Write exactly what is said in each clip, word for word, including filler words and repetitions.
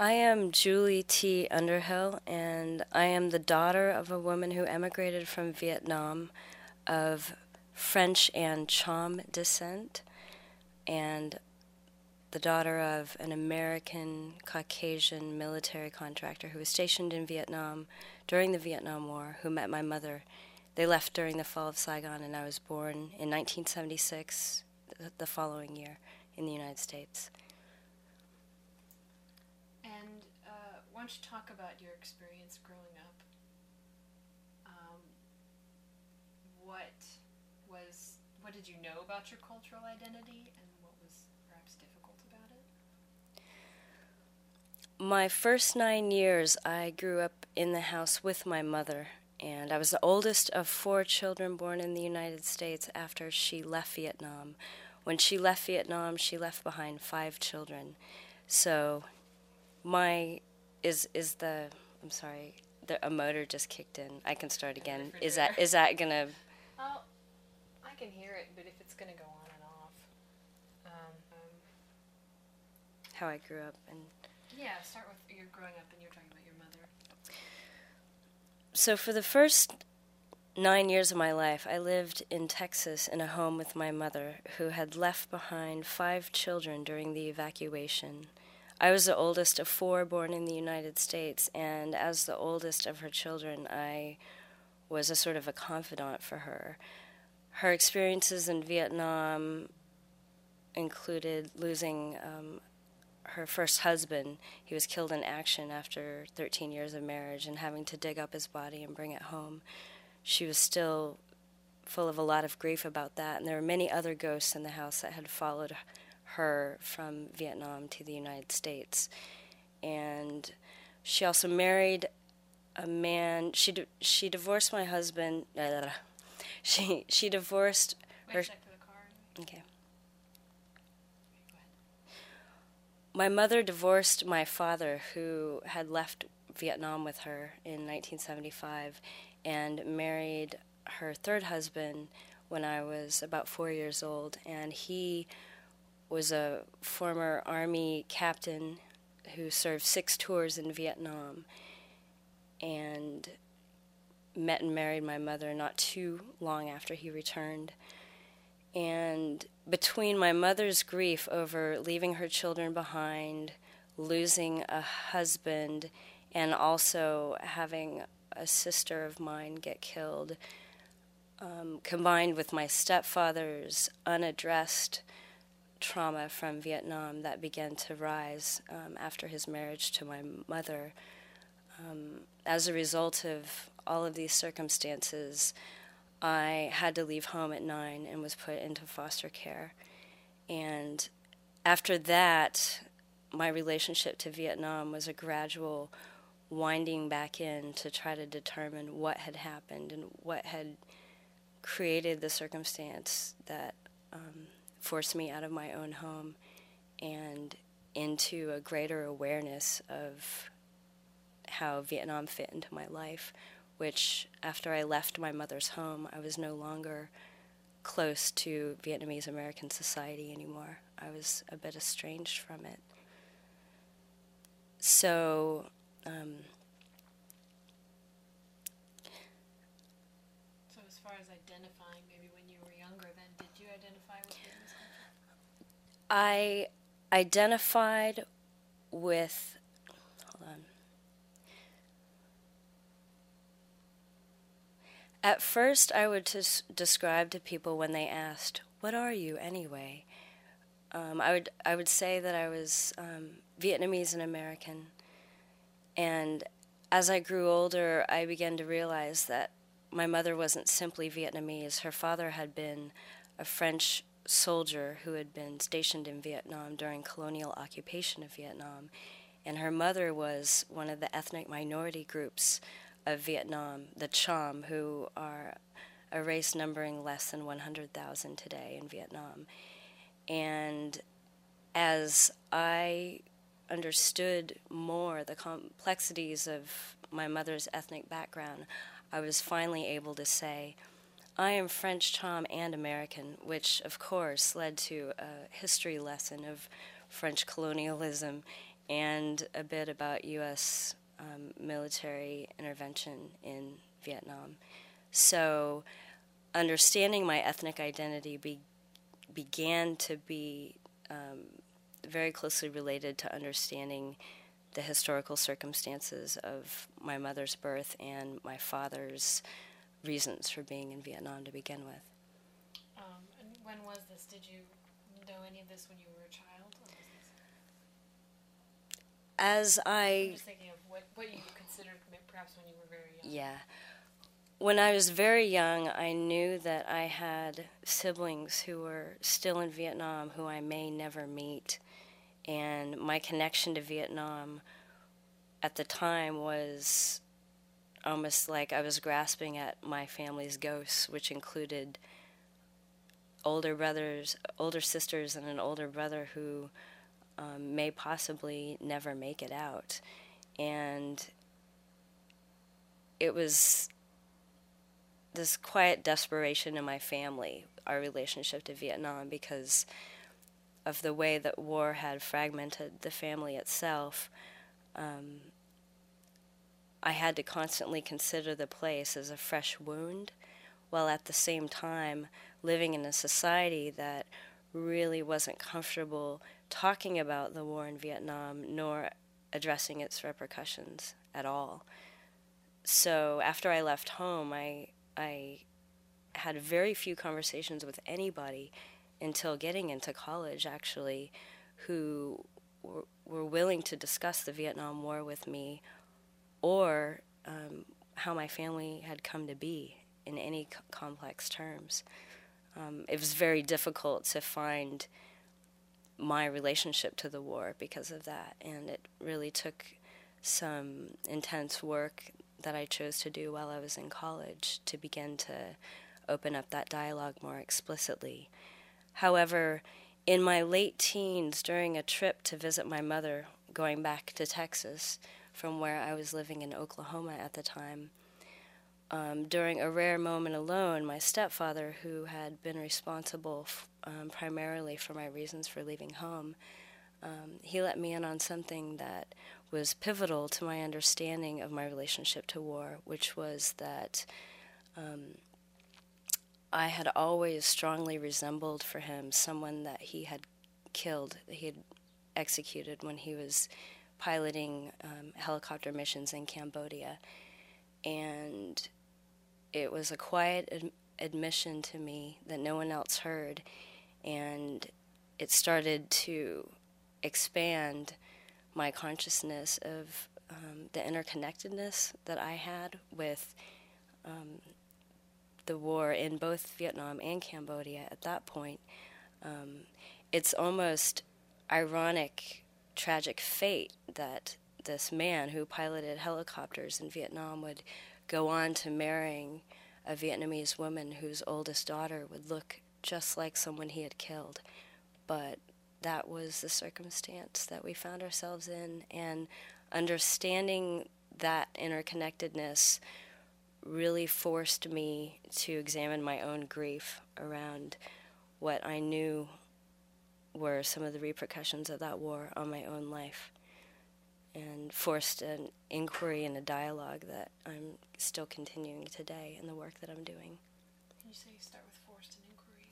I am Julie T. Underhill, and I am the daughter of a woman who emigrated from Vietnam of French and Cham descent, and the daughter of an American Caucasian military contractor who was stationed in Vietnam during the Vietnam War, who met my mother. They left during the fall of Saigon, and I was born in nineteen seventy-six, the following year, in the United States. And uh, why don't you talk about your experience growing up? Um, what was, what did you know about your cultural identity, and what was perhaps difficult about it? My first nine years, I grew up in the house with my mother, and I was the oldest of four children born in the United States after she left Vietnam. When she left Vietnam, she left behind five children. So my, is is the, I'm sorry, the, a motor just kicked in. I can start again. Is that is that going to? Oh, I can hear it, but if it's going to go on and off. Um, um, How I grew up. and. Yeah, start with your growing up and you're talking about your mother. So for the first nine years of my life, I lived in Texas in a home with my mother, who had left behind five children during the evacuation. I was the oldest of four born in the United States, and as the oldest of her children, I was a sort of a confidant for her. Her experiences in Vietnam included losing um, her first husband. He was killed in action after thirteen years of marriage, and having to dig up his body and bring it home. She was still full of a lot of grief about that, and there were many other ghosts in the house that had followed her from Vietnam to the United States. And she also married a man. She di- she divorced my husband. Uh, she she divorced Wait, her. check for the car. Okay. My mother divorced my father, who had left Vietnam with her in nineteen seventy-five, and married her third husband when I was about four years old. And he was a former Army captain who served six tours in Vietnam and met and married my mother not too long after he returned. And between my mother's grief over leaving her children behind, losing a husband, and also having a sister of mine get killed, um, combined with my stepfather's unaddressed trauma from Vietnam that began to rise um, after his marriage to my mother, um, as a result of all of these circumstances, I had to leave home at nine and was put into foster care. And after that, my relationship to Vietnam was a gradual winding back in to try to determine what had happened and what had created the circumstance that um, forced me out of my own home and into a greater awareness of how Vietnam fit into my life, which after I left my mother's home, I was no longer close to Vietnamese American society anymore. I was a bit estranged from it. So, um, So as far as identifying, maybe when you were younger, then did you identify with Vietnamese culture? I identified with, hold on. At first, I would just describe to people when they asked, "What are you anyway?" Um, I would I would say that I was um, Vietnamese and American. And as I grew older, I began to realize that my mother wasn't simply Vietnamese. Her father had been a French soldier who had been stationed in Vietnam during colonial occupation of Vietnam. And her mother was one of the ethnic minority groups of Vietnam, the Cham, who are a race numbering less than one hundred thousand today in Vietnam. And as I understood more the complexities of my mother's ethnic background, I was finally able to say, I am French, Cham, and American, which of course led to a history lesson of French colonialism and a bit about U S um, military intervention in Vietnam. So understanding my ethnic identity be, began to be um, very closely related to understanding the historical circumstances of my mother's birth and my father's reasons for being in Vietnam to begin with. Um, and when was this? Did you know any of this when you were a child? Or was this... As I... I'm just thinking of what, what you considered perhaps when you were very young. Yeah. When I was very young, I knew that I had siblings who were still in Vietnam who I may never meet. And my connection to Vietnam at the time was almost like I was grasping at my family's ghosts, which included older brothers, older sisters, and an older brother who um, may possibly never make it out. And it was this quiet desperation in my family, our relationship to Vietnam, because of the way that war had fragmented the family itself. Um, I had to constantly consider the place as a fresh wound, while at the same time living in a society that really wasn't comfortable talking about the war in Vietnam, nor addressing its repercussions at all. So after I left home, I I had very few conversations with anybody until getting into college, actually, who were, were willing to discuss the Vietnam War with me, or um, how my family had come to be in any c- complex terms. Um, it was very difficult to find my relationship to the war because of that, and it really took some intense work that I chose to do while I was in college to begin to open up that dialogue more explicitly. However, in my late teens, during a trip to visit my mother, going back to Texas from where I was living in Oklahoma at the time, um, during a rare moment alone, my stepfather, who had been responsible f- um, primarily for my reasons for leaving home, um, he let me in on something that was pivotal to my understanding of my relationship to war, which was that um, I had always strongly resembled for him someone that he had killed, that he had executed when he was piloting um, helicopter missions in Cambodia. And it was a quiet ad- admission to me that no one else heard, and it started to expand my consciousness of um, the interconnectedness that I had with um, the war in both Vietnam and Cambodia at that point. Um, it's almost ironic, tragic fate that this man who piloted helicopters in Vietnam would go on to marrying a Vietnamese woman whose oldest daughter would look just like someone he had killed. But that was the circumstance that we found ourselves in, and understanding that interconnectedness really forced me to examine my own grief around what I knew were some of the repercussions of that war on my own life, and forced an inquiry and a dialogue that I'm still continuing today in the work that I'm doing. Can you say start with forced an inquiry?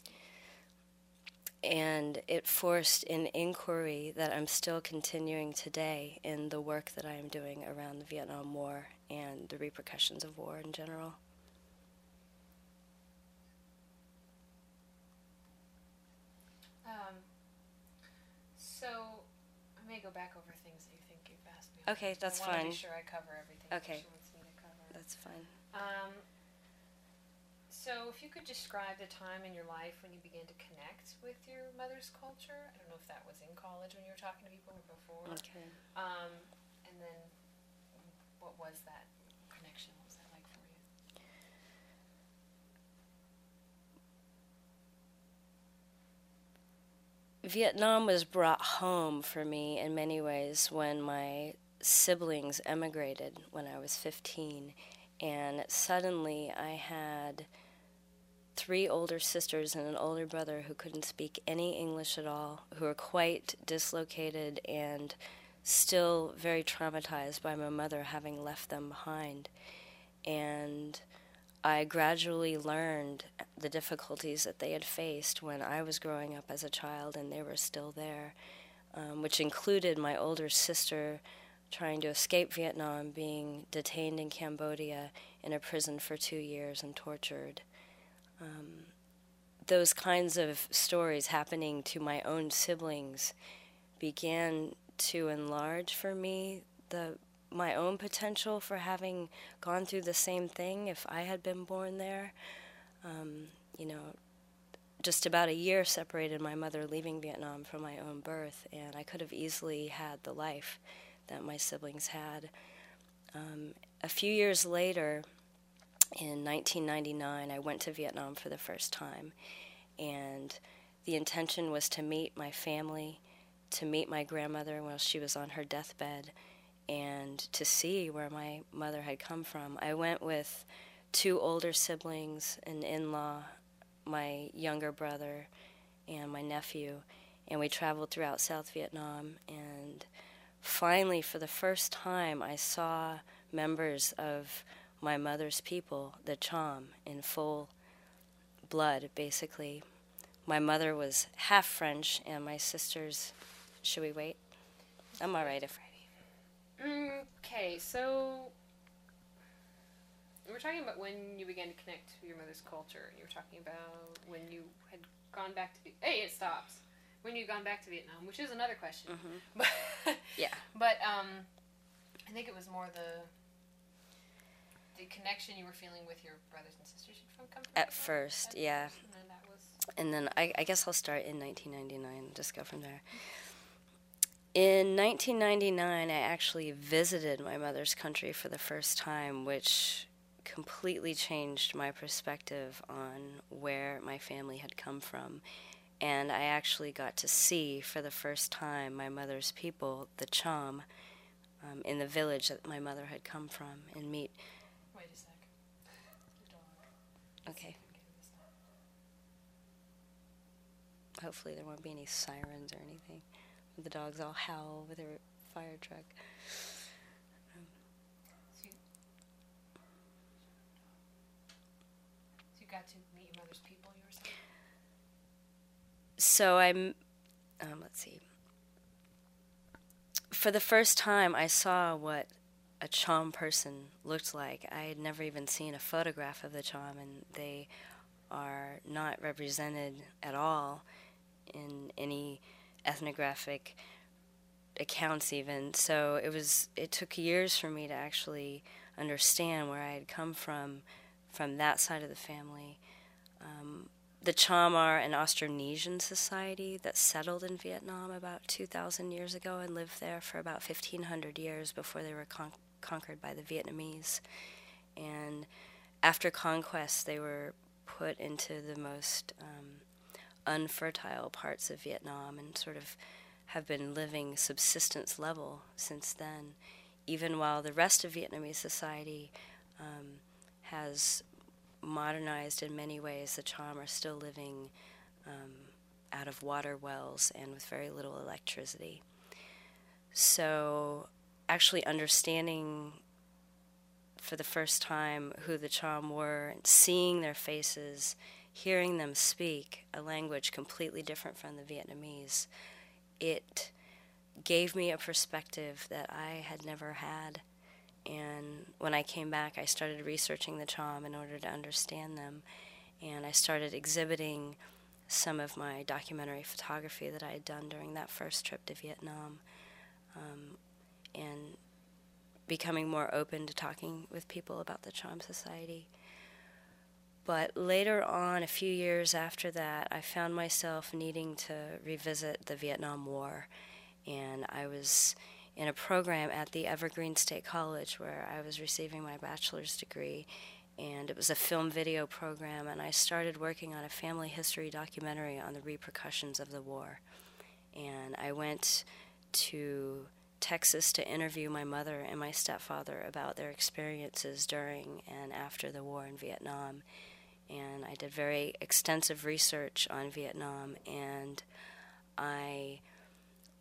And it forced an inquiry that I'm still continuing today in the work that I am doing around the Vietnam War and the repercussions of war in general. Um, so I may go back over things that you think you've asked me. Okay, that's I want to fine. be sure I cover everything Okay. that she wants me to cover. That's fine. Um, so if you could describe the time in your life when you began to connect with your mother's culture. I don't know if that was in college when you were talking to people or before. Okay. Um, and then what was that connection? What was that like for you? Vietnam was brought home for me in many ways when my siblings emigrated when I was fifteen, and suddenly I had three older sisters and an older brother who couldn't speak any English at all, who were quite dislocated and still very traumatized by my mother having left them behind. And I gradually learned the difficulties that they had faced when I was growing up as a child and they were still there, um, which included my older sister trying to escape Vietnam, being detained in Cambodia in a prison for two years and tortured. Um, those kinds of stories happening to my own siblings began to enlarge for me the my own potential for having gone through the same thing if I had been born there. Um, you know, just about a year separated my mother leaving Vietnam from my own birth, and I could have easily had the life that my siblings had. Um, a few years later, in nineteen ninety-nine, I went to Vietnam for the first time, and the intention was to meet my family, to meet my grandmother while she was on her deathbed, and to see where my mother had come from. I went with two older siblings, an in-law, my younger brother, and my nephew, and we traveled throughout South Vietnam. And finally, for the first time, I saw members of my mother's people, the Cham, in full blood, basically. My mother was half French, and my sisters... Should we wait? I'm all right if... Okay, so we're talking about when you began to connect to your mother's culture, and you were talking about when you had gone back to... Hey, it stops. When you'd gone back to Vietnam, which is another question. Mm-hmm. But yeah. But um, I think it was more the the connection you were feeling with your brothers and sisters from come from At Vietnam? first, At yeah. First, and then that was... And then I, I guess I'll start in nineteen ninety-nine, just go from there. In nineteen ninety-nine, I actually visited my mother's country for the first time, which completely changed my perspective on where my family had come from. And I actually got to see for the first time my mother's people, the Cham, um, in the village that my mother had come from, and meet... Wait a sec. The dog. Okay. Hopefully there won't be any sirens or anything. The dogs all howl with their fire truck. Um, so, you, so you got to meet your mother's people, you were saying? So I'm, um, let's see. For the first time, I saw what a Cham person looked like. I had never even seen a photograph of the Cham, and they are not represented at all in any ethnographic accounts even. So it was it took years for me to actually understand where I had come from from that side of the family. Um, the Cham are an Austronesian society that settled in Vietnam about two thousand years ago and lived there for about fifteen hundred years before they were con- conquered by the Vietnamese. And after conquest, they were put into the most um, unfertile parts of Vietnam and sort of have been living subsistence level since then, even while the rest of Vietnamese society um, has modernized in many ways. The Cham are still living um, out of water wells and with very little electricity. So actually understanding for the first time who the Cham were, seeing their faces, hearing them speak a language completely different from the Vietnamese, it gave me a perspective that I had never had. And when I came back, I started researching the Cham in order to understand them. And I started exhibiting some of my documentary photography that I had done during that first trip to Vietnam, um, and becoming more open to talking with people about the Cham Society. But later on, a few years after that, I found myself needing to revisit the Vietnam War. And I was in a program at the Evergreen State College where I was receiving my bachelor's degree. And it was a film video program, and I started working on a family history documentary on the repercussions of the war. And I went to Texas to interview my mother and my stepfather about their experiences during and after the war in Vietnam. And I did very extensive research on Vietnam, and I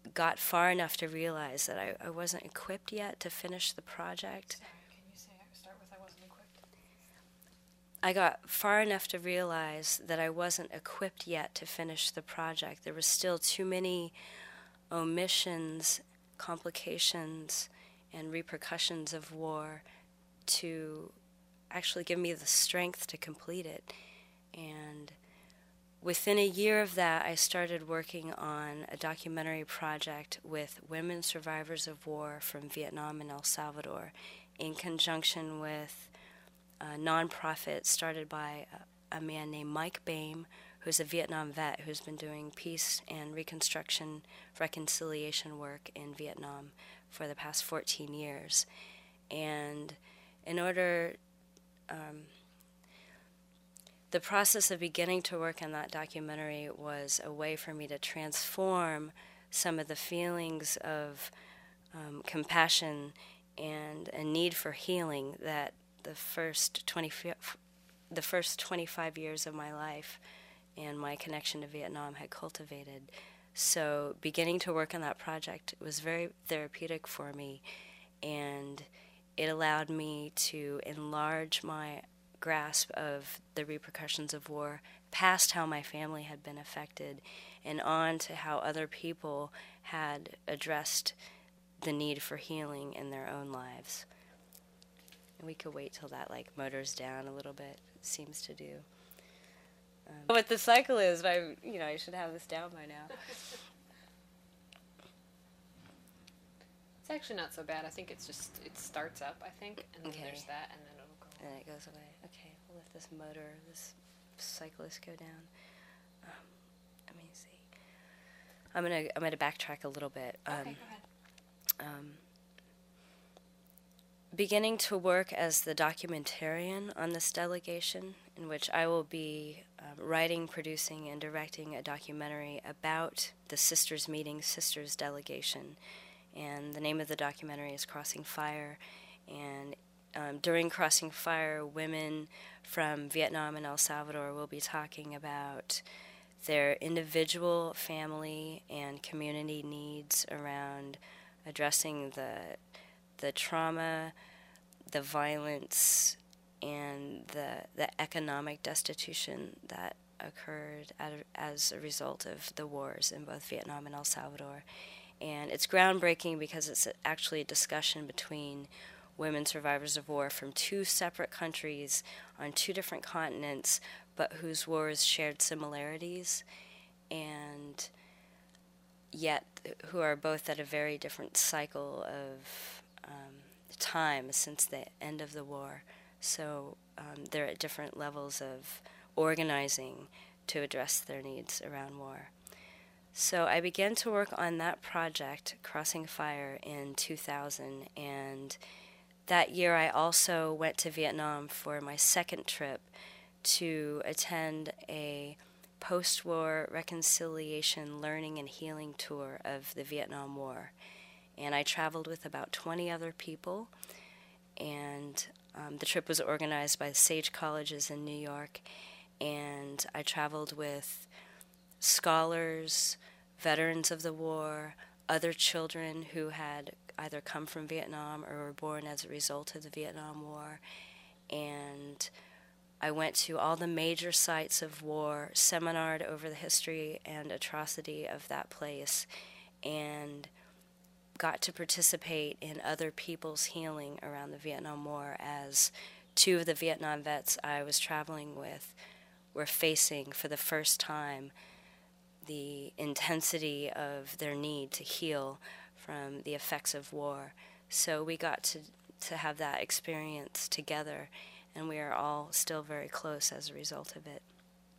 got far enough to realize that I, I wasn't equipped yet to finish the project. Sorry, can you say start with I wasn't equipped? I got far enough to realize that I wasn't equipped yet to finish the project. There was still too many omissions, complications, and repercussions of war to actually give me the strength to complete it. And within a year of that, I started working on a documentary project with women survivors of war from Vietnam and El Salvador in conjunction with a nonprofit started by a, a man named Mike Boehm, who's a Vietnam vet who's been doing peace and reconstruction, reconciliation work in Vietnam for the past fourteen years. And in order, um, the process of beginning to work on that documentary was a way for me to transform some of the feelings of um, compassion and a need for healing that the first twenty, the first twenty-five years of my life and my connection to Vietnam had cultivated. So beginning to work on that project was very therapeutic for me, and it allowed me to enlarge my grasp of the repercussions of war past how my family had been affected and on to how other people had addressed the need for healing in their own lives. And we could wait till that like motors down a little bit. It seems to do. Um, what the cycle is, I you know I should have this down by now. It's actually not so bad. I think it's just it starts up. I think, and then Okay. there's that, and then it'll go. And it goes away. Okay, we'll let this motor, this cyclist go down. Um, let me see. I'm gonna I'm gonna backtrack a little bit. Um, Okay, go ahead. um, beginning to work as the documentarian on this delegation, in which I will be um, writing, producing, and directing a documentary about the Sisters Meeting, Sisters Delegation. And the name of the documentary is Crossing Fire. And um, during Crossing Fire, women from Vietnam and El Salvador will be talking about their individual, family, and community needs around addressing the the trauma, the violence, and the the economic destitution that occurred at, as a result of the wars in both Vietnam and El Salvador. And it's groundbreaking because it's actually a discussion between women survivors of war from two separate countries on two different continents, but whose wars shared similarities, and yet who are both at a very different cycle of um, time since the end of the war. So um, they're at different levels of organizing to address their needs around war. So I began to work on that project, Crossing Fire, in two thousand, and that year I also went to Vietnam for my second trip to attend a post-war reconciliation learning and healing tour of the Vietnam War. And I traveled with about twenty other people, and um, the trip was organized by the Sage Colleges in New York, and I traveled with scholars, veterans of the war, other children who had either come from Vietnam or were born as a result of the Vietnam War. And I went to all the major sites of war, seminared over the history and atrocity of that place, and got to participate in other people's healing around the Vietnam War, as two of the Vietnam vets I was traveling with were facing for the first time the intensity of their need to heal from the effects of war. So we got to, to have that experience together, and we are all still very close as a result of it.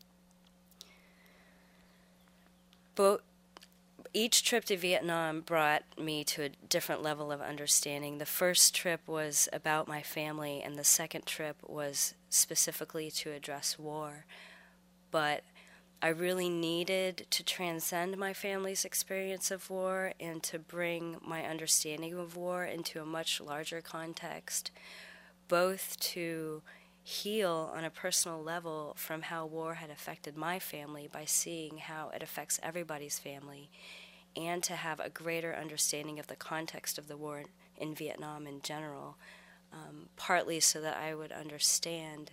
But each trip to Vietnam brought me to a different level of understanding. The first trip was about my family, and the second trip was specifically to address war. But I really needed to transcend my family's experience of war and to bring my understanding of war into a much larger context, both to heal on a personal level from how war had affected my family by seeing how it affects everybody's family, and to have a greater understanding of the context of the war in Vietnam in general, um, partly so that I would understand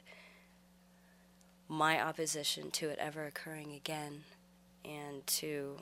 my opposition to it ever occurring again, and to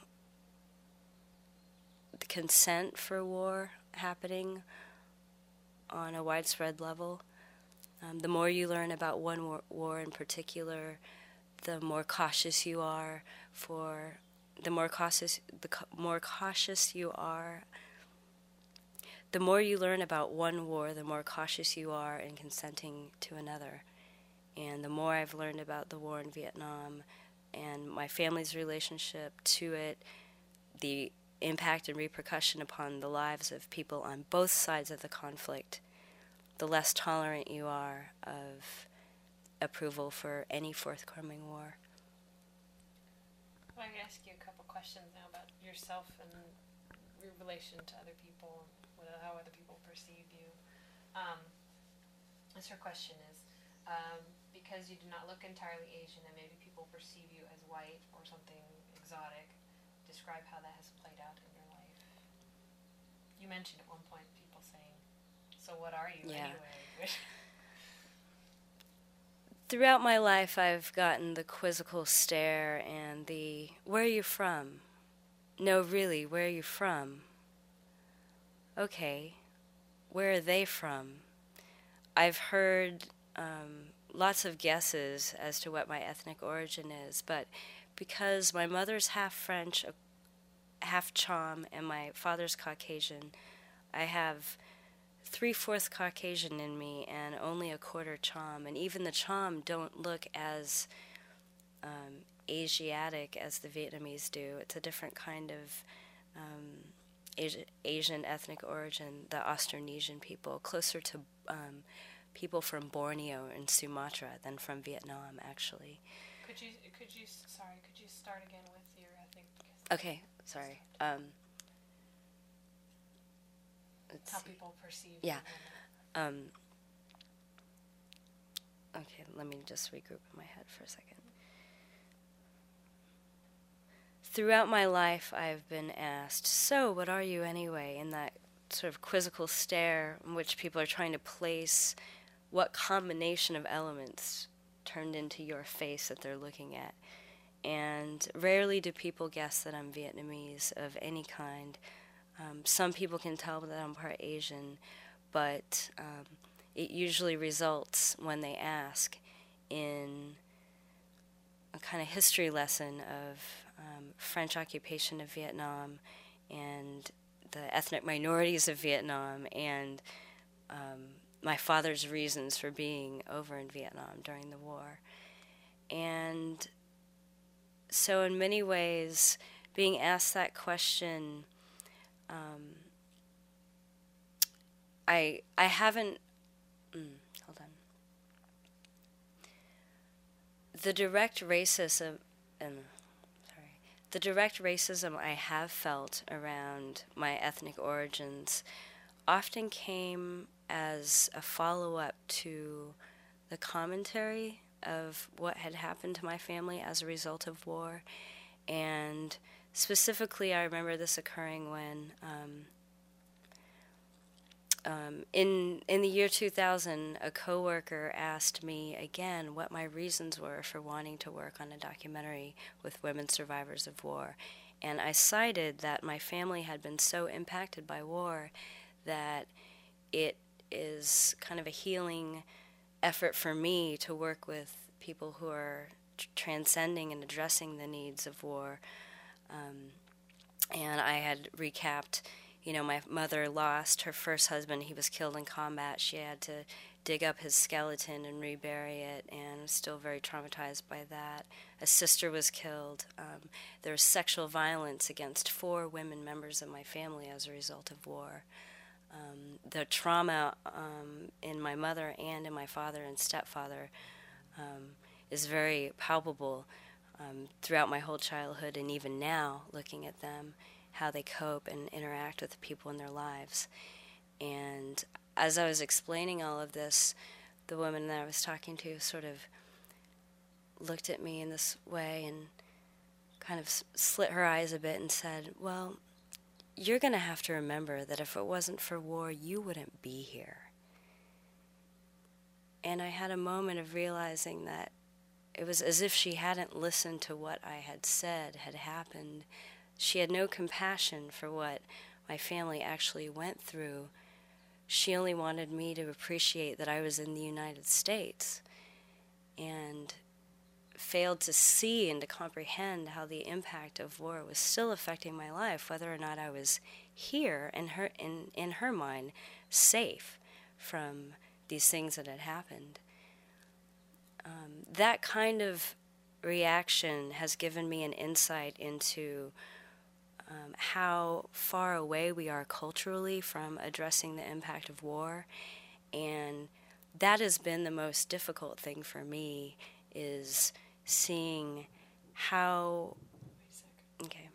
the consent for war happening on a widespread level. Um, the more you learn about one war, war in particular, the more cautious you are for the more cautious the ca- more cautious you are. The more you learn about one war, the more cautious you are in consenting to another. And the more I've learned about the war in Vietnam and my family's relationship to it, the impact and repercussion upon the lives of people on both sides of the conflict, the less tolerant you are of approval for any forthcoming war. Well, I can ask you a couple questions now about yourself and your relation to other people, what, how other people perceive you. Um, this her question is, um, because you do not look entirely Asian and maybe people perceive you as white or something exotic, describe how that has played out in your life. You mentioned at one point people saying, so what are you Yeah. anyway? Throughout my life, I've gotten the quizzical stare and the, where are you from? No, really, where are you from? Okay, where are they from? I've heard um, lots of guesses as to what my ethnic origin is, but because my mother's half French, half Cham, and my father's Caucasian, I have three-fourths Caucasian in me and only a quarter Cham, and even the Cham don't look as um, Asiatic as the Vietnamese do. It's a different kind of um, Asi- Asian ethnic origin, the Austronesian people, closer to um, people from Borneo and Sumatra than from Vietnam, actually. Could you, could you, sorry, could you start again with your ethnic? Okay, sorry. Um, let's How see. people perceive Yeah. you. Um, okay, let me just regroup in my head for a second. Throughout my life, I've been asked, so what are you anyway? In that sort of quizzical stare in which people are trying to place what combination of elements turned into your face that they're looking at. And rarely do people guess that I'm Vietnamese of any kind. Um, some people can tell that I'm part Asian, but um, it usually results when they ask in a kind of history lesson of um, French occupation of Vietnam and the ethnic minorities of Vietnam and um, my father's reasons for being over in Vietnam during the war. And so in many ways, being asked that question, um, I I haven't, mm, hold on. The direct racism, um, sorry, the direct racism I have felt around my ethnic origins often came as a follow-up to the commentary of what had happened to my family as a result of war. And specifically, I remember this occurring when um, Um, in in the year two thousand, a coworker asked me again what my reasons were for wanting to work on a documentary with women survivors of war. And I cited that my family had been so impacted by war that it is kind of a healing effort for me to work with people who are tr- transcending and addressing the needs of war. Um, and I had recapped, you know, my mother lost her first husband. He was killed in combat. She had to dig up his skeleton and rebury it, and was still very traumatized by that. A sister was killed. Um, there was sexual violence against four women members of my family as a result of war. Um, the trauma um, in my mother and in my father and stepfather um, is very palpable um, throughout my whole childhood, and even now, looking at them, how they cope and interact with the people in their lives. And as I was explaining all of this, the woman that I was talking to sort of looked at me in this way and kind of s- slit her eyes a bit and said, well, you're going to have to remember that if it wasn't for war, you wouldn't be here. And I had a moment of realizing that it was as if she hadn't listened to what I had said had happened. She had no compassion for what my family actually went through. She only wanted me to appreciate that I was in the United States, and failed to see and to comprehend how the impact of war was still affecting my life, whether or not I was here, in her, in, in her mind, safe from these things that had happened. Um, that kind of reaction has given me an insight into um, how far away we are culturally from addressing the impact of war, and that has been the most difficult thing for me, is seeing how... Okay.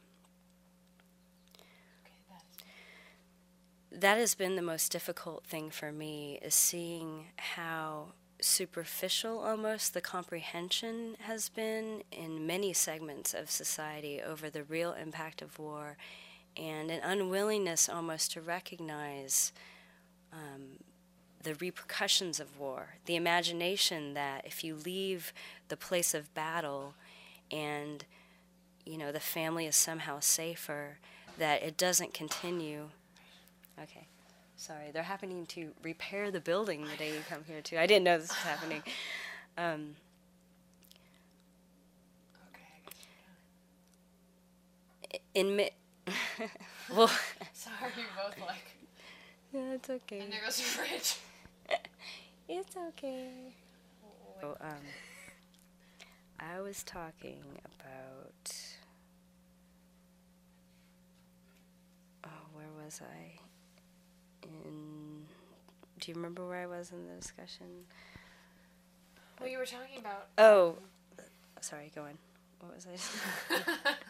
That has been the most difficult thing for me, is seeing how superficial almost the comprehension has been in many segments of society over the real impact of war, and an unwillingness almost to recognize um, the repercussions of war, the imagination that if you leave the place of battle and, you know, the family is somehow safer, that it doesn't continue. Okay, sorry, they're happening to repair the building the day you come here too. I didn't know this was happening. Um, okay. In mi- well, sorry, you're both like. Yeah, it's okay. And there goes the fridge. It's okay. So, um, I was talking about. Oh, where was I? In. Do you remember where I was in the discussion? Well, you were talking about. Oh, sorry. Go on. What was I?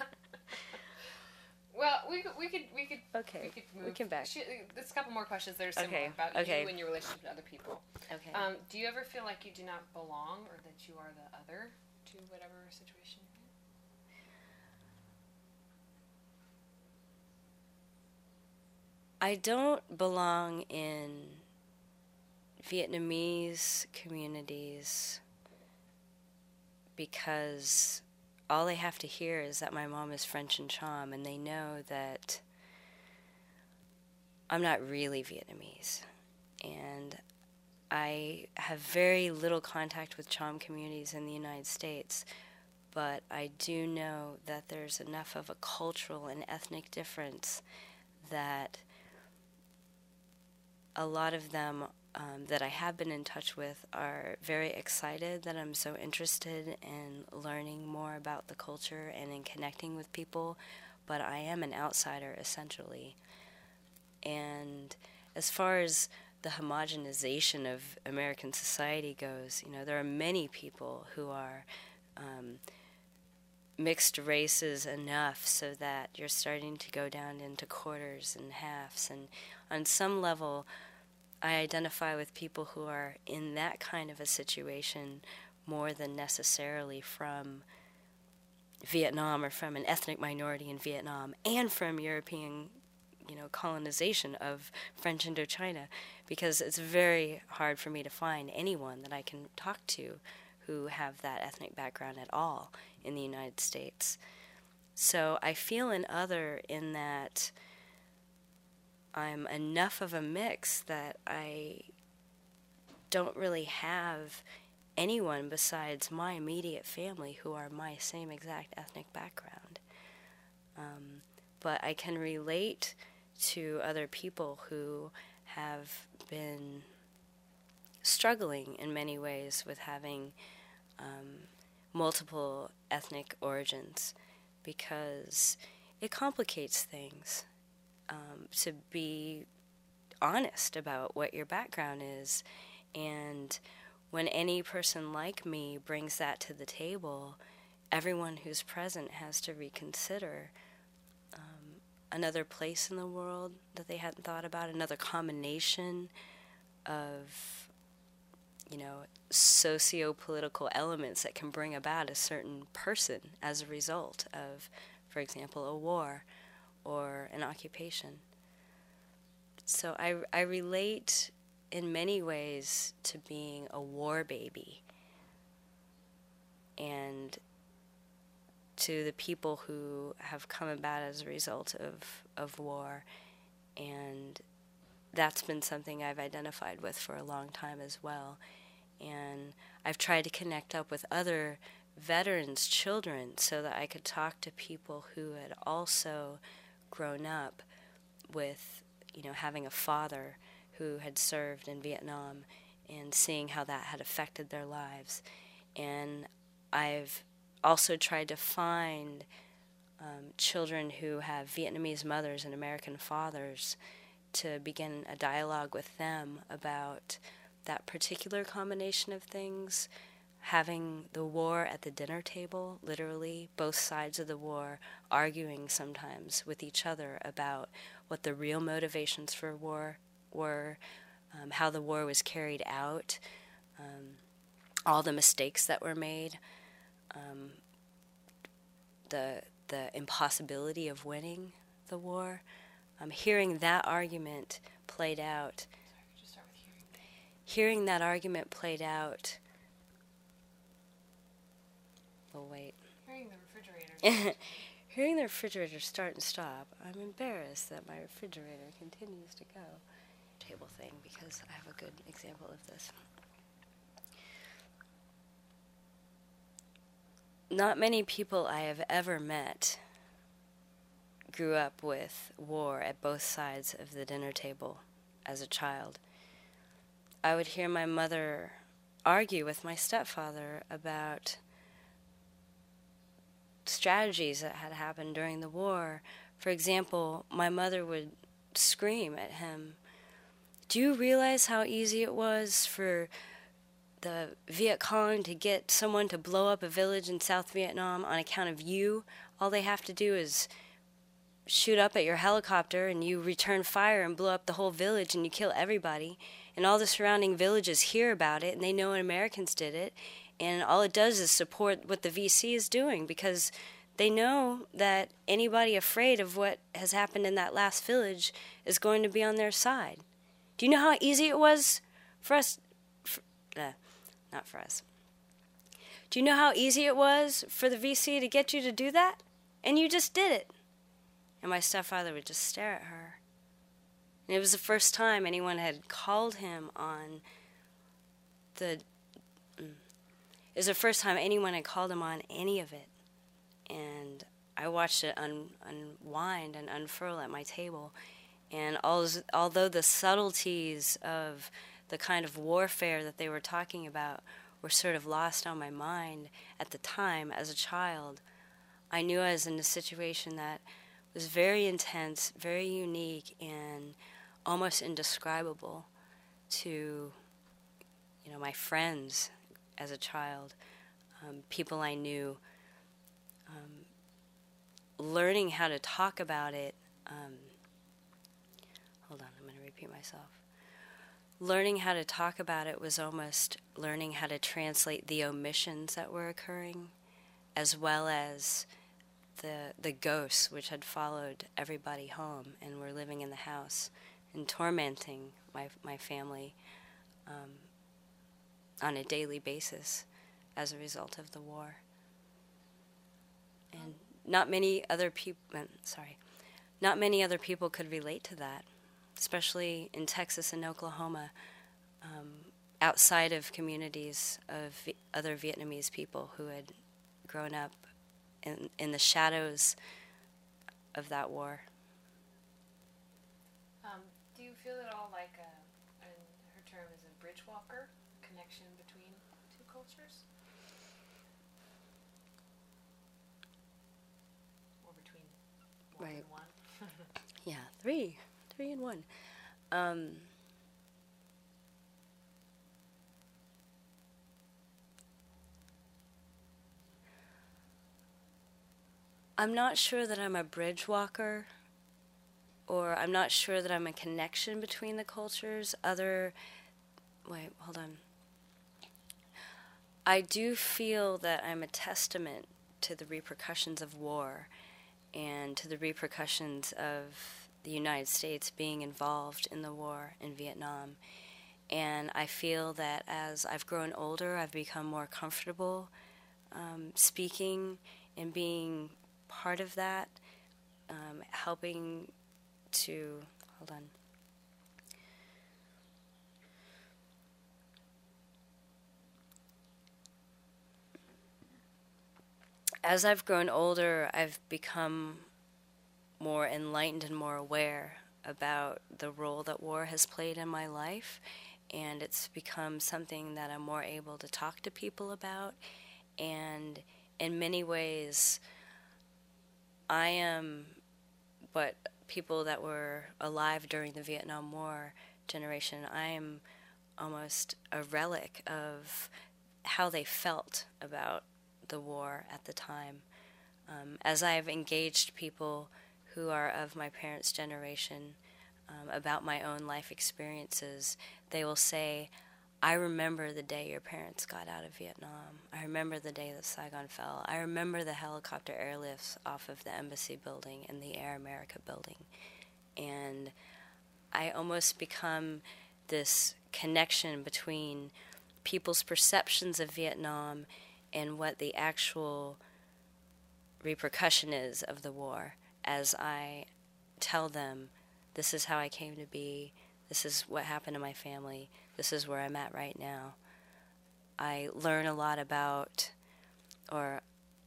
Well, we could, we could, we could, okay. we could move. We can back. She, there's a couple more questions that are similar Okay. about Okay. you and your relationship to other people. Okay. Um, do you ever feel like you do not belong, or that you are the other to whatever situation you're in? I don't belong in Vietnamese communities because all they have to hear is that my mom is French and Cham, and they know that I'm not really Vietnamese. And I have very little contact with Cham communities in the United States, but I do know that there's enough of a cultural and ethnic difference that a lot of them um, that I have been in touch with are very excited that I'm so interested in learning more about the culture and in connecting with people, but I am an outsider essentially. And as far as the homogenization of American society goes, you know, there are many people who are um, mixed races enough so that you're starting to go down into quarters and halves, and on some level I identify with people who are in that kind of a situation more than necessarily from Vietnam or from an ethnic minority in Vietnam and from European, you know, colonization of French Indochina, because it's very hard for me to find anyone that I can talk to who have that ethnic background at all in the United States. So I feel an other in that I'm enough of a mix that I don't really have anyone besides my immediate family who are my same exact ethnic background. Um, but I can relate to other people who have been struggling in many ways with having um, multiple ethnic origins, because it complicates things. Um, to be honest about what your background is. And when any person like me brings that to the table, everyone who's present has to reconsider um, another place in the world that they hadn't thought about, another combination of, you know, socio-political elements that can bring about a certain person as a result of, for example, a war, or an occupation. So I, I relate in many ways to being a war baby and to the people who have come about as a result of, of war. And that's been something I've identified with for a long time as well. And I've tried to connect up with other veterans' children so that I could talk to people who had also grown up with, you know, having a father who had served in Vietnam and seeing how that had affected their lives. And I've also tried to find um, children who have Vietnamese mothers and American fathers to begin a dialogue with them about that particular combination of things, having the war at the dinner table, literally, both sides of the war arguing sometimes with each other about what the real motivations for war were, um, how the war was carried out, um, all the mistakes that were made, um, the the impossibility of winning the war. Um, hearing that argument played out, Sorry, could you start with hearing? hearing that argument played out, oh wait, Hearing the refrigerator. hearing the refrigerator start and stop, I'm embarrassed that my refrigerator continues to go. Table thing, because I have a good example of this. Not many people I have ever met grew up with war at both sides of the dinner table as a child. I would hear my mother argue with my stepfather about strategies that had happened during the war. For example, my mother would scream at him, "Do you realize how easy it was for the Viet Cong to get someone to blow up a village in South Vietnam on account of you? All they have to do is shoot up at your helicopter and you return fire and blow up the whole village and you kill everybody. And all the surrounding villages hear about it and they know Americans did it. And all it does is support what the V C is doing because they know that anybody afraid of what has happened in that last village is going to be on their side. Do you know how easy it was for us? For, uh, not for us. Do you know how easy it was for the V C to get you to do that? And you just did it." And my stepfather would just stare at her. And it was the first time anyone had called him on the... It was the first time anyone had called him on any of it. And I watched it un, unwind and unfurl at my table. And although the subtleties of the kind of warfare that they were talking about were sort of lost on my mind at the time as a child, I knew I was in a situation that was very intense, very unique, and almost indescribable to, you know, my friends as a child, um, people I knew. Um, learning how to talk about it, um, hold on, I'm going to repeat myself. Learning how to talk about it was almost learning how to translate the omissions that were occurring, as well as the the ghosts which had followed everybody home and were living in the house and tormenting my my family um, on a daily basis as a result of the war. And not many other people, sorry, not many other people could relate to that, especially in Texas and Oklahoma, um, outside of communities of v- other Vietnamese people who had grown up in, in the shadows of that war. Um, do you feel at all like a, and her term is a bridge walker, connection between two cultures? Or between more Right. than one? Yeah, three, three in one. Um, I'm not sure that I'm a bridge walker, or I'm not sure that I'm a connection between the cultures. Other, wait, hold on. I do feel that I'm a testament to the repercussions of war, and to the repercussions of the United States being involved in the war in Vietnam. And I feel that as I've grown older, I've become more comfortable um, speaking and being part of that, um, helping to, hold on. As I've grown older, I've become more enlightened and more aware about the role that war has played in my life, and it's become something that I'm more able to talk to people about. And in many ways, I am what people that were alive during the Vietnam War generation, I am almost a relic of how they felt about the war at the time. Um, as I've engaged people who are of my parents' generation um, about my own life experiences, they will say, I remember the day your parents got out of Vietnam. I remember the day that Saigon fell. I remember the helicopter airlifts off of the embassy building and the Air America building. And I almost become this connection between people's perceptions of Vietnam and what the actual repercussion is of the war, as I tell them, this is how I came to be, this is what happened to my family, this is where I'm at right now. I learn a lot about, or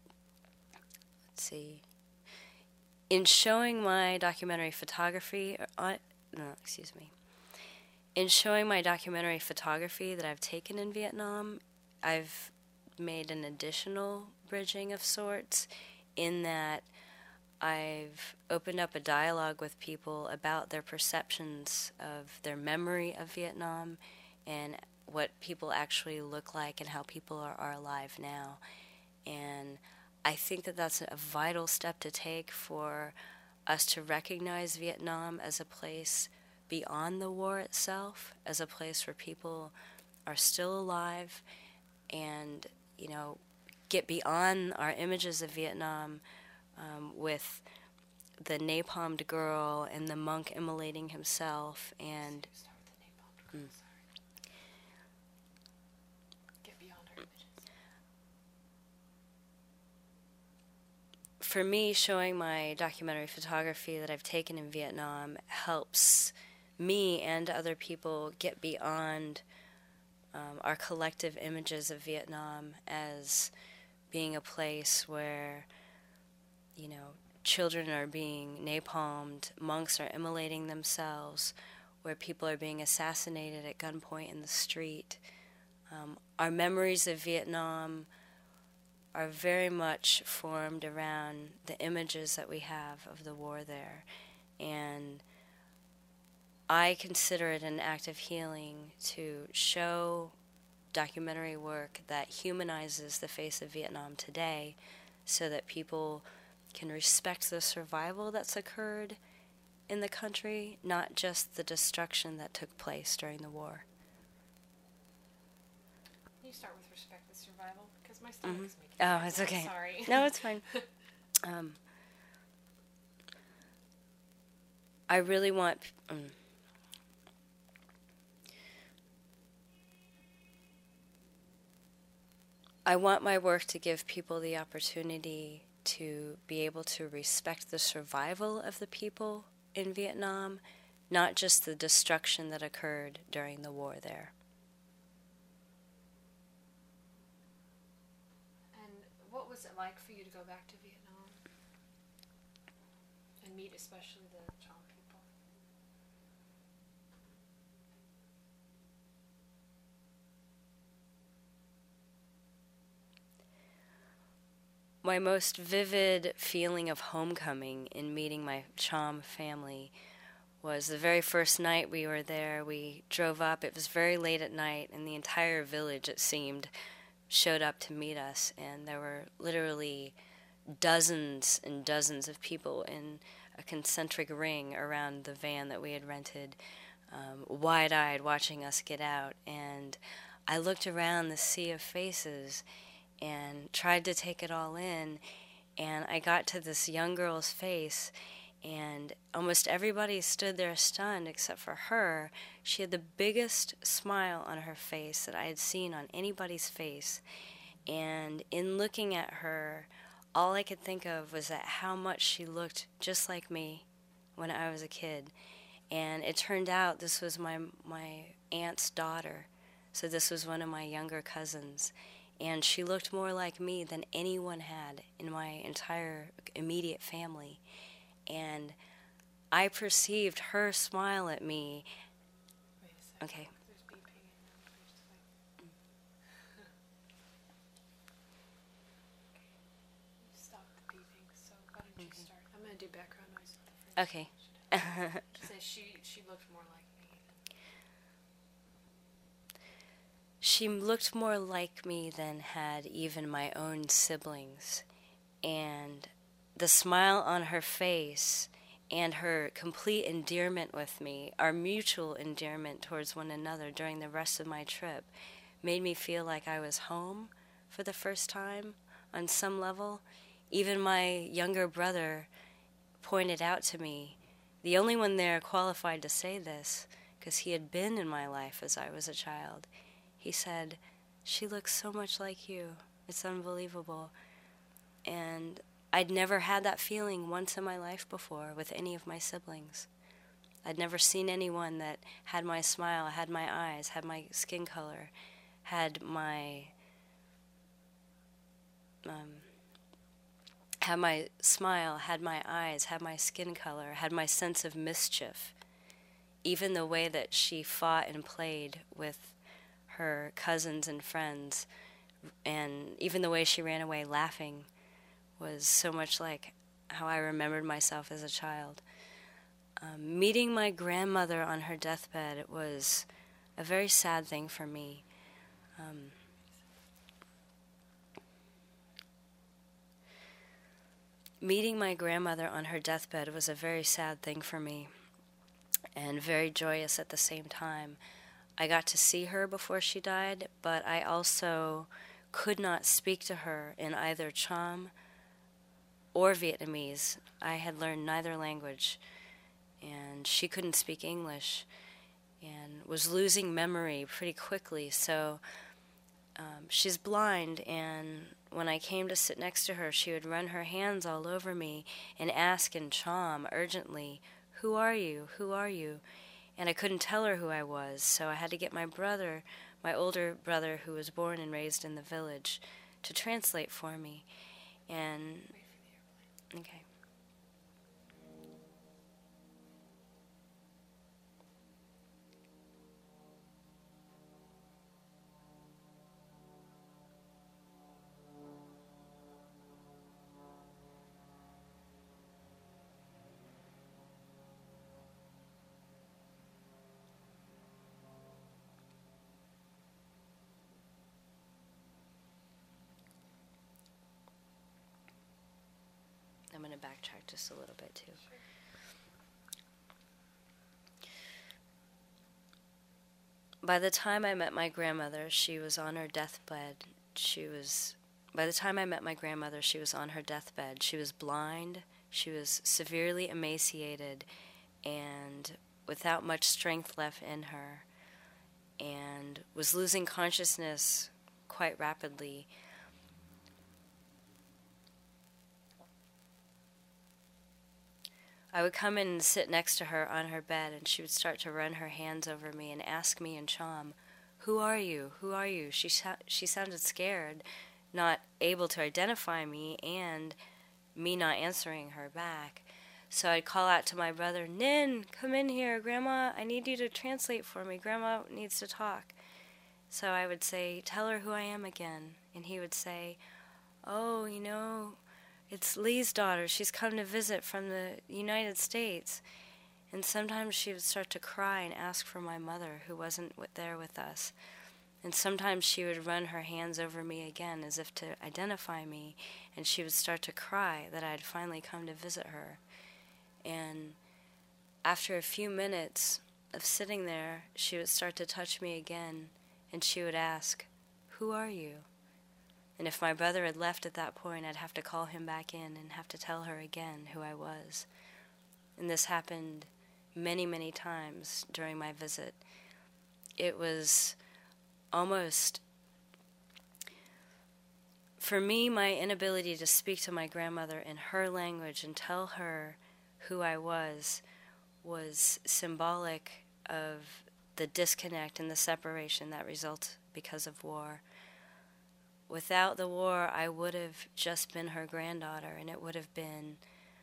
let's see, in showing my documentary photography, or, uh, no, excuse me, in showing my documentary photography that I've taken in Vietnam, I've made an additional bridging of sorts, in that I've opened up a dialogue with people about their perceptions of their memory of Vietnam and what people actually look like and how people are, are alive now. And I think that that's a vital step to take for us to recognize Vietnam as a place beyond the war itself, as a place where people are still alive, and, you know, get beyond our images of Vietnam um, with the napalmed girl and the monk immolating himself, and Start with the napalmed girl. Mm. Sorry. Get beyond our images. For me, showing my documentary photography that I've taken in Vietnam helps me and other people get beyond um, our collective images of Vietnam as being a place where, you know, children are being napalmed, monks are immolating themselves, where people are being assassinated at gunpoint in the street. Um, our memories of Vietnam are very much formed around the images that we have of the war there. And I consider it an act of healing to show documentary work that humanizes the face of Vietnam today, so that people can respect the survival that's occurred in the country, not just the destruction that took place during the war. Can you start with respect the survival? Because my stomach Mm-hmm. is making Oh, noise. it's I'm okay. Sorry. No, it's fine. Um, I really want... Um, I want my work to give people the opportunity to be able to respect the survival of the people in Vietnam, not just the destruction that occurred during the war there. And what was it like for you to go back to Vietnam and meet especially the Cham people? My most vivid feeling of homecoming in meeting my Cham family was the very first night we were there. We drove up. It was very late at night, and the entire village, it seemed, showed up to meet us. And there were literally dozens and dozens of people in a concentric ring around the van that we had rented, um, wide-eyed, watching us get out. And I looked around the sea of faces and tried to take it all in, And I got to this young girl's face, and almost everybody stood there stunned except for her. She had the biggest smile on her face that I had seen on anybody's face. And in looking at her, all I could think of was that how much she looked just like me when I was a kid. And it turned out this was my my aunt's daughter. So this was one of my younger cousins. And she looked more like me than anyone had in my entire immediate family. And I perceived her smile at me. Wait a second. Okay. There's beeping and now there's just like. Okay. You stopped the beeping, so why don't you Mhm. start? I'm gonna do background noise with the first. Okay. She says she she looked more like me. She looked more like me than had even my own siblings. And the smile on her face and her complete endearment with me, our mutual endearment towards one another during the rest of my trip, made me feel like I was home for the first time on some level. Even my younger brother pointed out to me, the only one there qualified to say this, because he had been in my life as I was a child. He said, "She looks so much like you. It's unbelievable." And I'd never had that feeling once in my life before with any of my siblings. I'd never seen anyone that had my smile, had my eyes, had my skin color, had my um, had my smile, had my eyes, had my skin color, had my sense of mischief. Even the way that she fought and played with her cousins and friends, and even the way she ran away laughing, was so much like how I remembered myself as a child. Um, meeting my grandmother on her deathbed, it was a very sad thing for me. Um, meeting my grandmother on her deathbed was a very sad thing for me, and very joyous at the same time. I got to see her before she died, but I also could not speak to her in either Cham or Vietnamese. I had learned neither language, and she couldn't speak English and was losing memory pretty quickly. So um, she's blind, and when I came to sit next to her, she would run her hands all over me and ask in Cham urgently, "Who are you? Who are you?" And I couldn't tell her who I was, so I had to get my brother, my older brother who was born and raised in the village, to translate for me. And okay. I'm going to backtrack just a little bit too. By the time I met my grandmother, she was on her deathbed. She was, by the time I met my grandmother, she was on her deathbed. She was blind, she was severely emaciated, and without much strength left in her, and was losing consciousness quite rapidly. I would come in and sit next to her on her bed, and she would start to run her hands over me and ask me in Cham, "Who are you? Who are you?" She she sounded scared, not able to identify me, and me not answering her back. So I'd call out to my brother, "Nin, come in here. Grandma, I need you to translate for me. Grandma needs to talk." So I would say, "Tell her who I am again." And he would say, "Oh, you know, it's Lee's daughter. She's come to visit from the United States." And sometimes she would start to cry and ask for my mother, who wasn't there with us. And sometimes she would run her hands over me again as if to identify me, and she would start to cry that I had finally come to visit her. And after a few minutes of sitting there, she would start to touch me again, and she would ask, "Who are you?" And if my brother had left at that point, I'd have to call him back in and have to tell her again who I was. And this happened many, many times during my visit. It was almost, for me, my inability to speak to my grandmother in her language and tell her who I was was symbolic of the disconnect and the separation that results because of war. Without the war, I would have just been her granddaughter, and it would have been,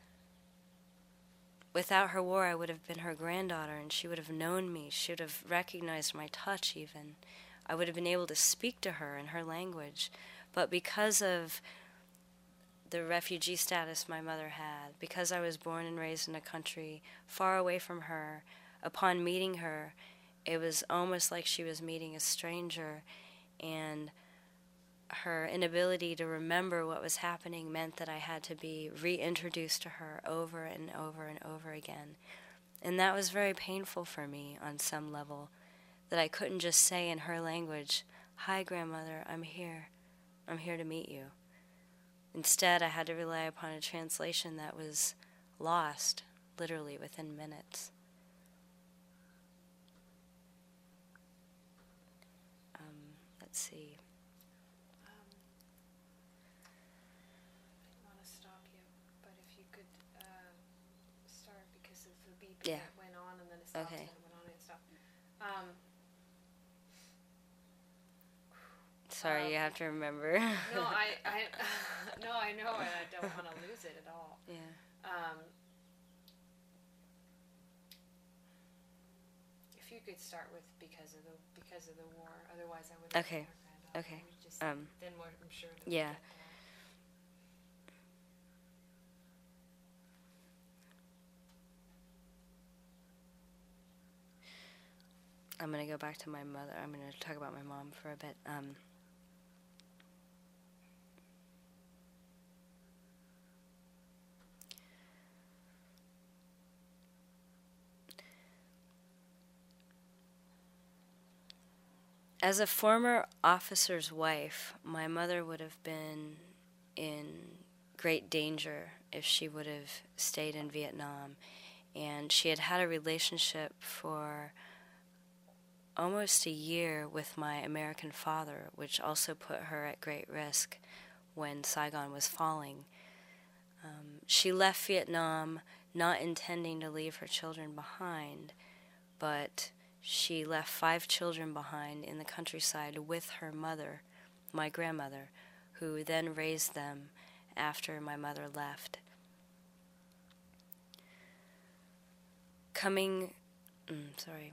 without her war, I would have been her granddaughter, and she would have known me. She would have recognized my touch even. I would have been able to speak to her in her language. But because of the refugee status my mother had, because I was born and raised in a country far away from her, upon meeting her, it was almost like she was meeting a stranger, and her inability to remember what was happening meant that I had to be reintroduced to her over and over and over again. And that was very painful for me on some level, that I couldn't just say in her language, "Hi, grandmother, I'm here. I'm here to meet you." Instead, I had to rely upon a translation that was lost, literally within minutes. Um, let's see. Yeah. It went on and then it stopped, Okay. and it went on and it stopped. Um, Sorry, um, you have to remember. no, I, I, no, I know, and I don't want to lose it at all. Yeah. Um, if you could start with because of the because of the war, otherwise I would. Okay. Okay. Just, Um. then more, I'm sure. That Yeah. we'll get I'm going to go back to my mother. I'm going to talk about my mom for a bit. Um, as a former officer's wife, my mother would have been in great danger if she would have stayed in Vietnam. And she had had a relationship for almost a year with my American father, which also put her at great risk when Saigon was falling. Um, she left Vietnam not intending to leave her children behind, but she left five children behind in the countryside with her mother, my grandmother, who then raised them after my mother left. Coming, mm, sorry.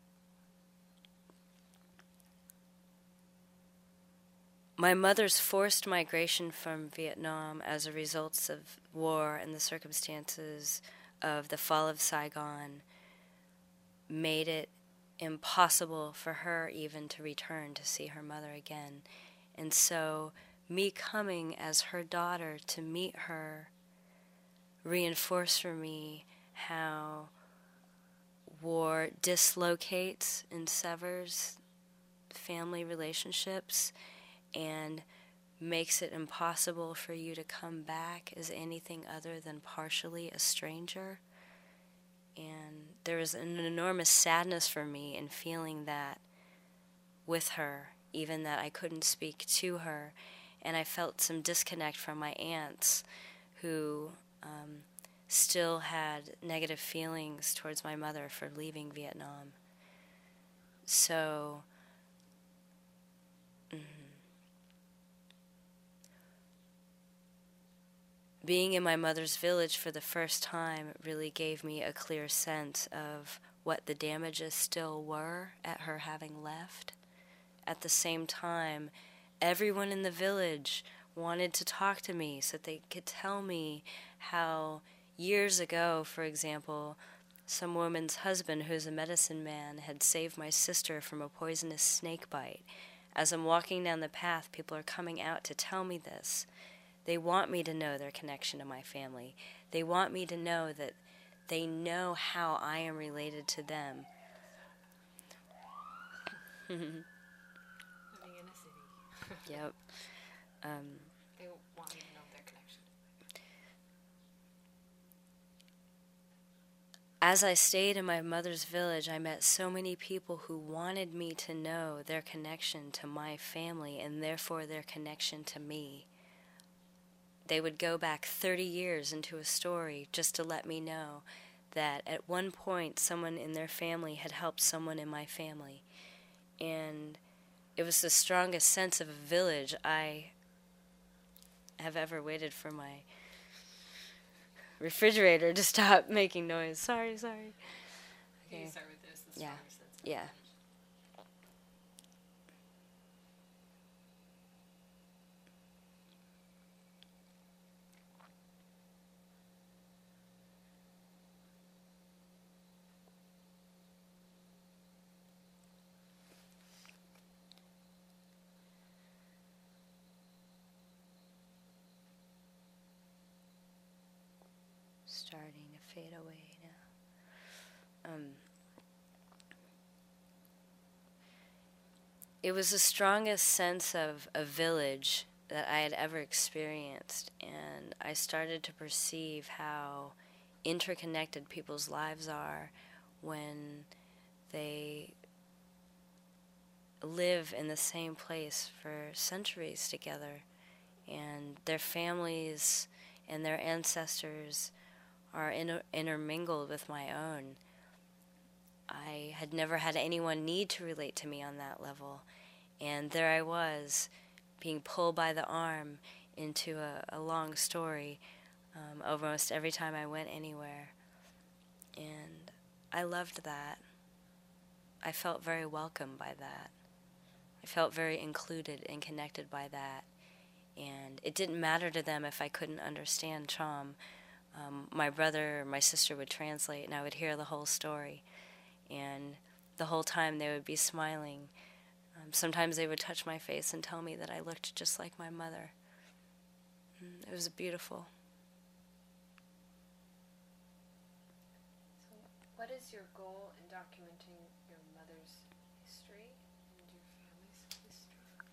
My mother's forced migration from Vietnam as a result of war and the circumstances of the fall of Saigon made it impossible for her even to return to see her mother again. And so me coming as her daughter to meet her reinforced for me how war dislocates and severs family relationships and makes it impossible for you to come back as anything other than partially a stranger. And there was an enormous sadness for me in feeling that with her, even that I couldn't speak to her. And I felt some disconnect from my aunts who um, still had negative feelings towards my mother for leaving Vietnam. So, mm-hmm. Being in my mother's village for the first time really gave me a clear sense of what the damages still were at her having left. At the same time, everyone in the village wanted to talk to me so that they could tell me how years ago, for example, some woman's husband, who's a medicine man, had saved my sister from a poisonous snake bite. As I'm walking down the path, people are coming out to tell me this. They want me to know their connection to my family. They want me to know that they know how I am related to them. Living in a city. Yep. Um, They want you to know their connection. as I stayed in my mother's village, I met so many people who wanted me to know their connection to my family and therefore their connection to me. They would go back thirty years into a story just to let me know that at one point someone in their family had helped someone in my family. And it was the strongest sense of a village I have ever waited for my refrigerator to stop making noise. Sorry, sorry. Okay. You start with this, the stronger Yeah. sense of Yeah. village. Starting to fade away now. Um, it was the strongest sense of a village that I had ever experienced, and I started to perceive how interconnected people's lives are when they live in the same place for centuries together, and their families and their ancestors are inter- intermingled with my own. I had never had anyone need to relate to me on that level, and there I was, being pulled by the arm into a, a long story um, almost every time I went anywhere. And I loved that. I felt very welcome by that. I felt very included and connected by that. And it didn't matter to them if I couldn't understand Cham. Um, my brother or my sister would translate, and I would hear the whole story. And the whole time they would be smiling. Um, sometimes they would touch my face and tell me that I looked just like my mother. Mm, it was beautiful. So, what is your goal in documenting your mother's history and your family's history?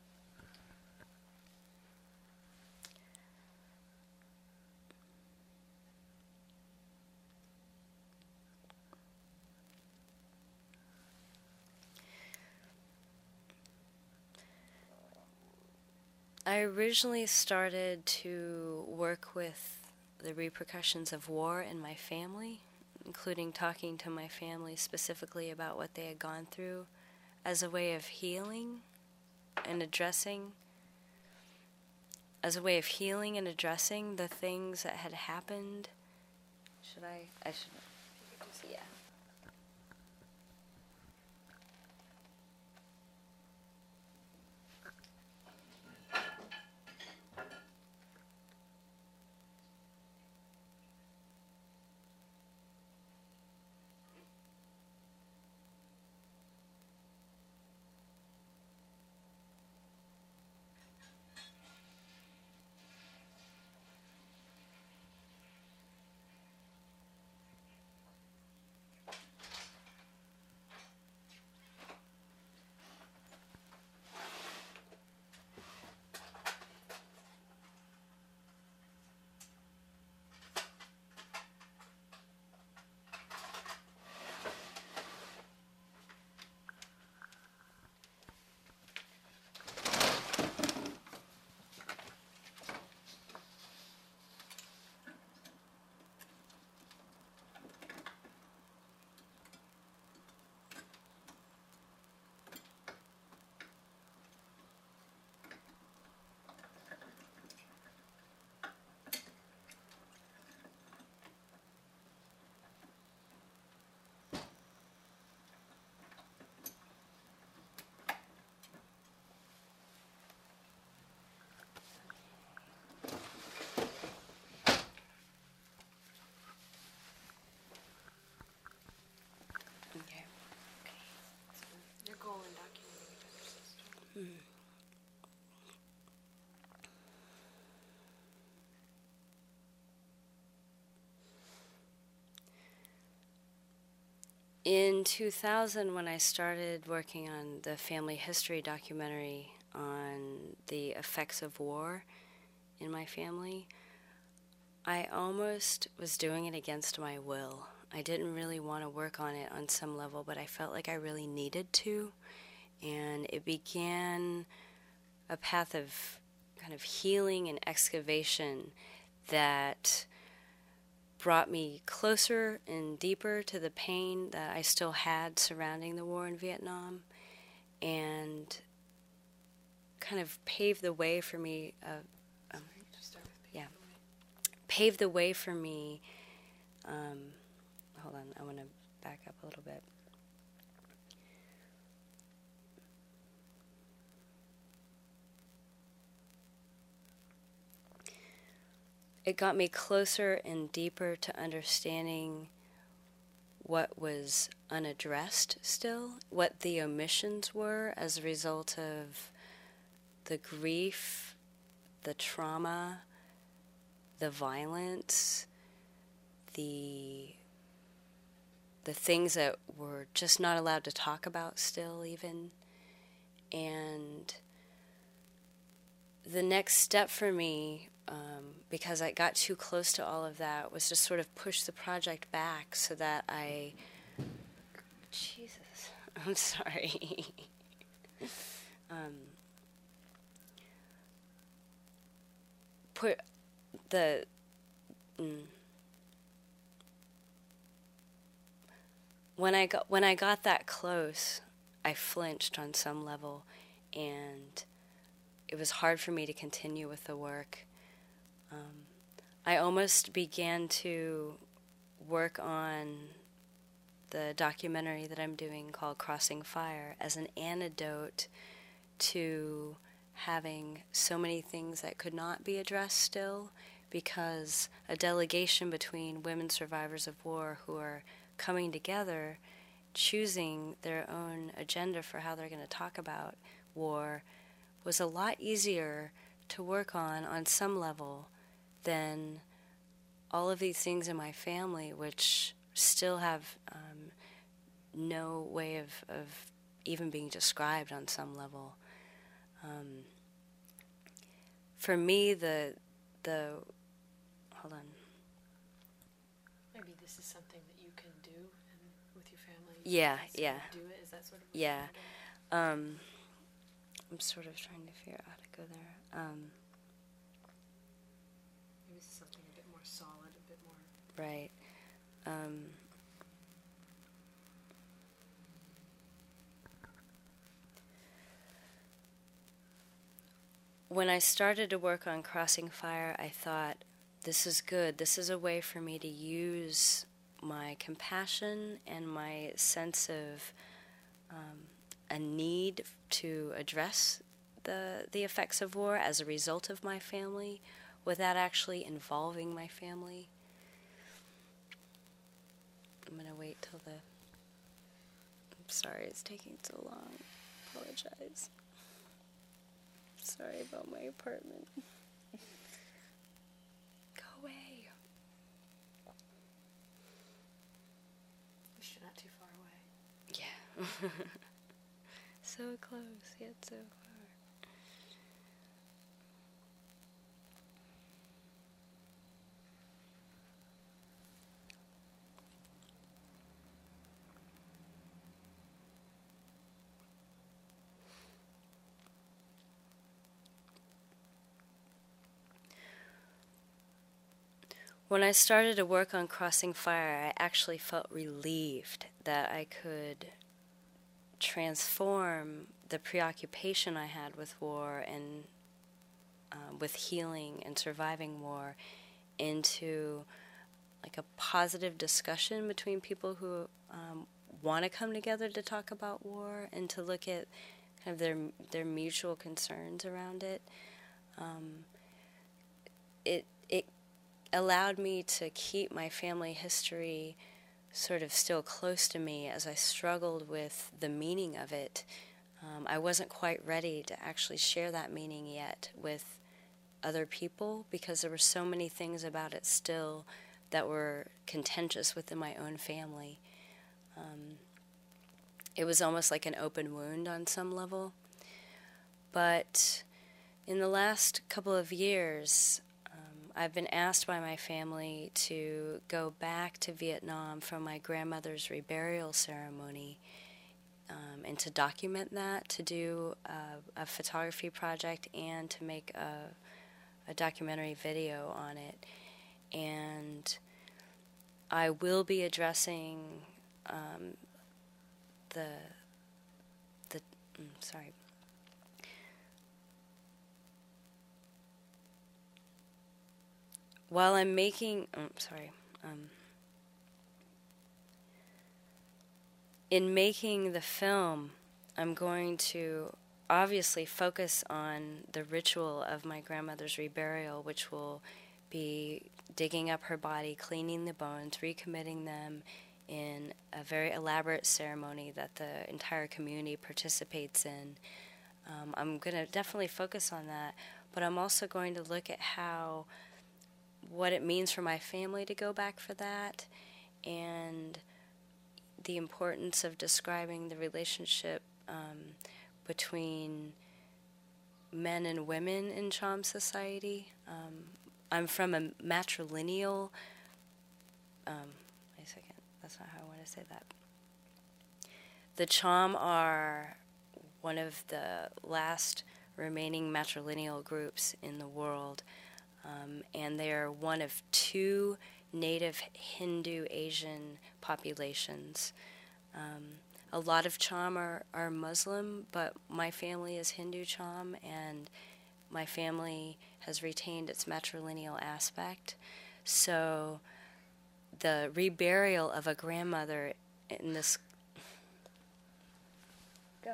I originally started to work with the repercussions of war in my family, including talking to my family specifically about what they had gone through as a way of healing and addressing, as a way of healing and addressing the things that had happened. Should I? I should. You could just, Yeah. Okay. so your goal in documenting your mother's history. Mm. In two thousand, when I started working on the family history documentary, on the effects of war in my family, I almost was doing it against my will. I didn't really want to work on it on some level, but I felt like I really needed to. And it began a path of kind of healing and excavation that brought me closer and deeper to the pain that I still had surrounding the war in Vietnam, and kind of paved the way for me. Uh, um, yeah, paved the way for me. Um, hold on, I want to back up a little bit. It got me closer and deeper to understanding what was unaddressed still, what the omissions were as a result of the grief, the trauma, the violence, the the things that we're just not allowed to talk about still even. And the next step for me, um, because I got too close to all of that, was to sort of push the project back so that I... Jesus, I'm sorry. um, put the... Mm, when I got when I got that close, I flinched on some level, and it was hard for me to continue with the work. Um, I almost began to work on the documentary that I'm doing called Crossing Fire as an antidote to having so many things that could not be addressed still, because a delegation between women survivors of war who are coming together, choosing their own agenda for how they're going to talk about war, was a lot easier to work on on some level than all of these things in my family, which still have um, no way of, of even being described on some level. Um, for me, the the hold on. Maybe this is something that you can do and with your family. Yeah, Sort yeah. of do it. Is that sort of Yeah. Um, I'm sort of trying to figure out how to go there. Um, Maybe this is something a bit more solid, a bit more. right. Um, when I started to work on Crossing Fire, I thought, this is good. This is a way for me to use my compassion and my sense of um, a need to address the the effects of war as a result of my family without actually involving my family. I'm going to wait till the... I'm sorry it's taking so long. Apologize. Sorry about my apartment. Go away. You're not too far away. Yeah. So close, yet so far. When I started to work on Crossing Fire, I actually felt relieved that I could transform the preoccupation I had with war and uh, with healing and surviving war into like a positive discussion between people who um, want to come together to talk about war and to look at kind of their their mutual concerns around it. Um, it it allowed me to keep my family history sort of still close to me as I struggled with the meaning of it. Um, I wasn't quite ready to actually share that meaning yet with other people because there were so many things about it still that were contentious within my own family. Um, it was almost like an open wound on some level. But in the last couple of years, um, I've been asked by my family to go back to Vietnam for my grandmother's reburial ceremony, um, and to document that, to do a, a photography project, and to make a, a documentary video on it. And I will be addressing um, the the mm, sorry. While I'm making, oh, sorry, um, in making the film, I'm going to obviously focus on the ritual of my grandmother's reburial, which will be digging up her body, cleaning the bones, recommitting them in a very elaborate ceremony that the entire community participates in. Um, I'm going to definitely focus on that, but I'm also going to look at how what it means for my family to go back for that, and the importance of describing the relationship um, between men and women in Cham society. Um, I'm from a matrilineal, um, wait a second, that's not how I want to say that. The Cham are one of the last remaining matrilineal groups in the world. Um, and they are one of two native Hindu Asian populations. Um, a lot of Cham are, are Muslim, but my family is Hindu Cham, and my family has retained its matrilineal aspect. So the reburial of a grandmother in this go.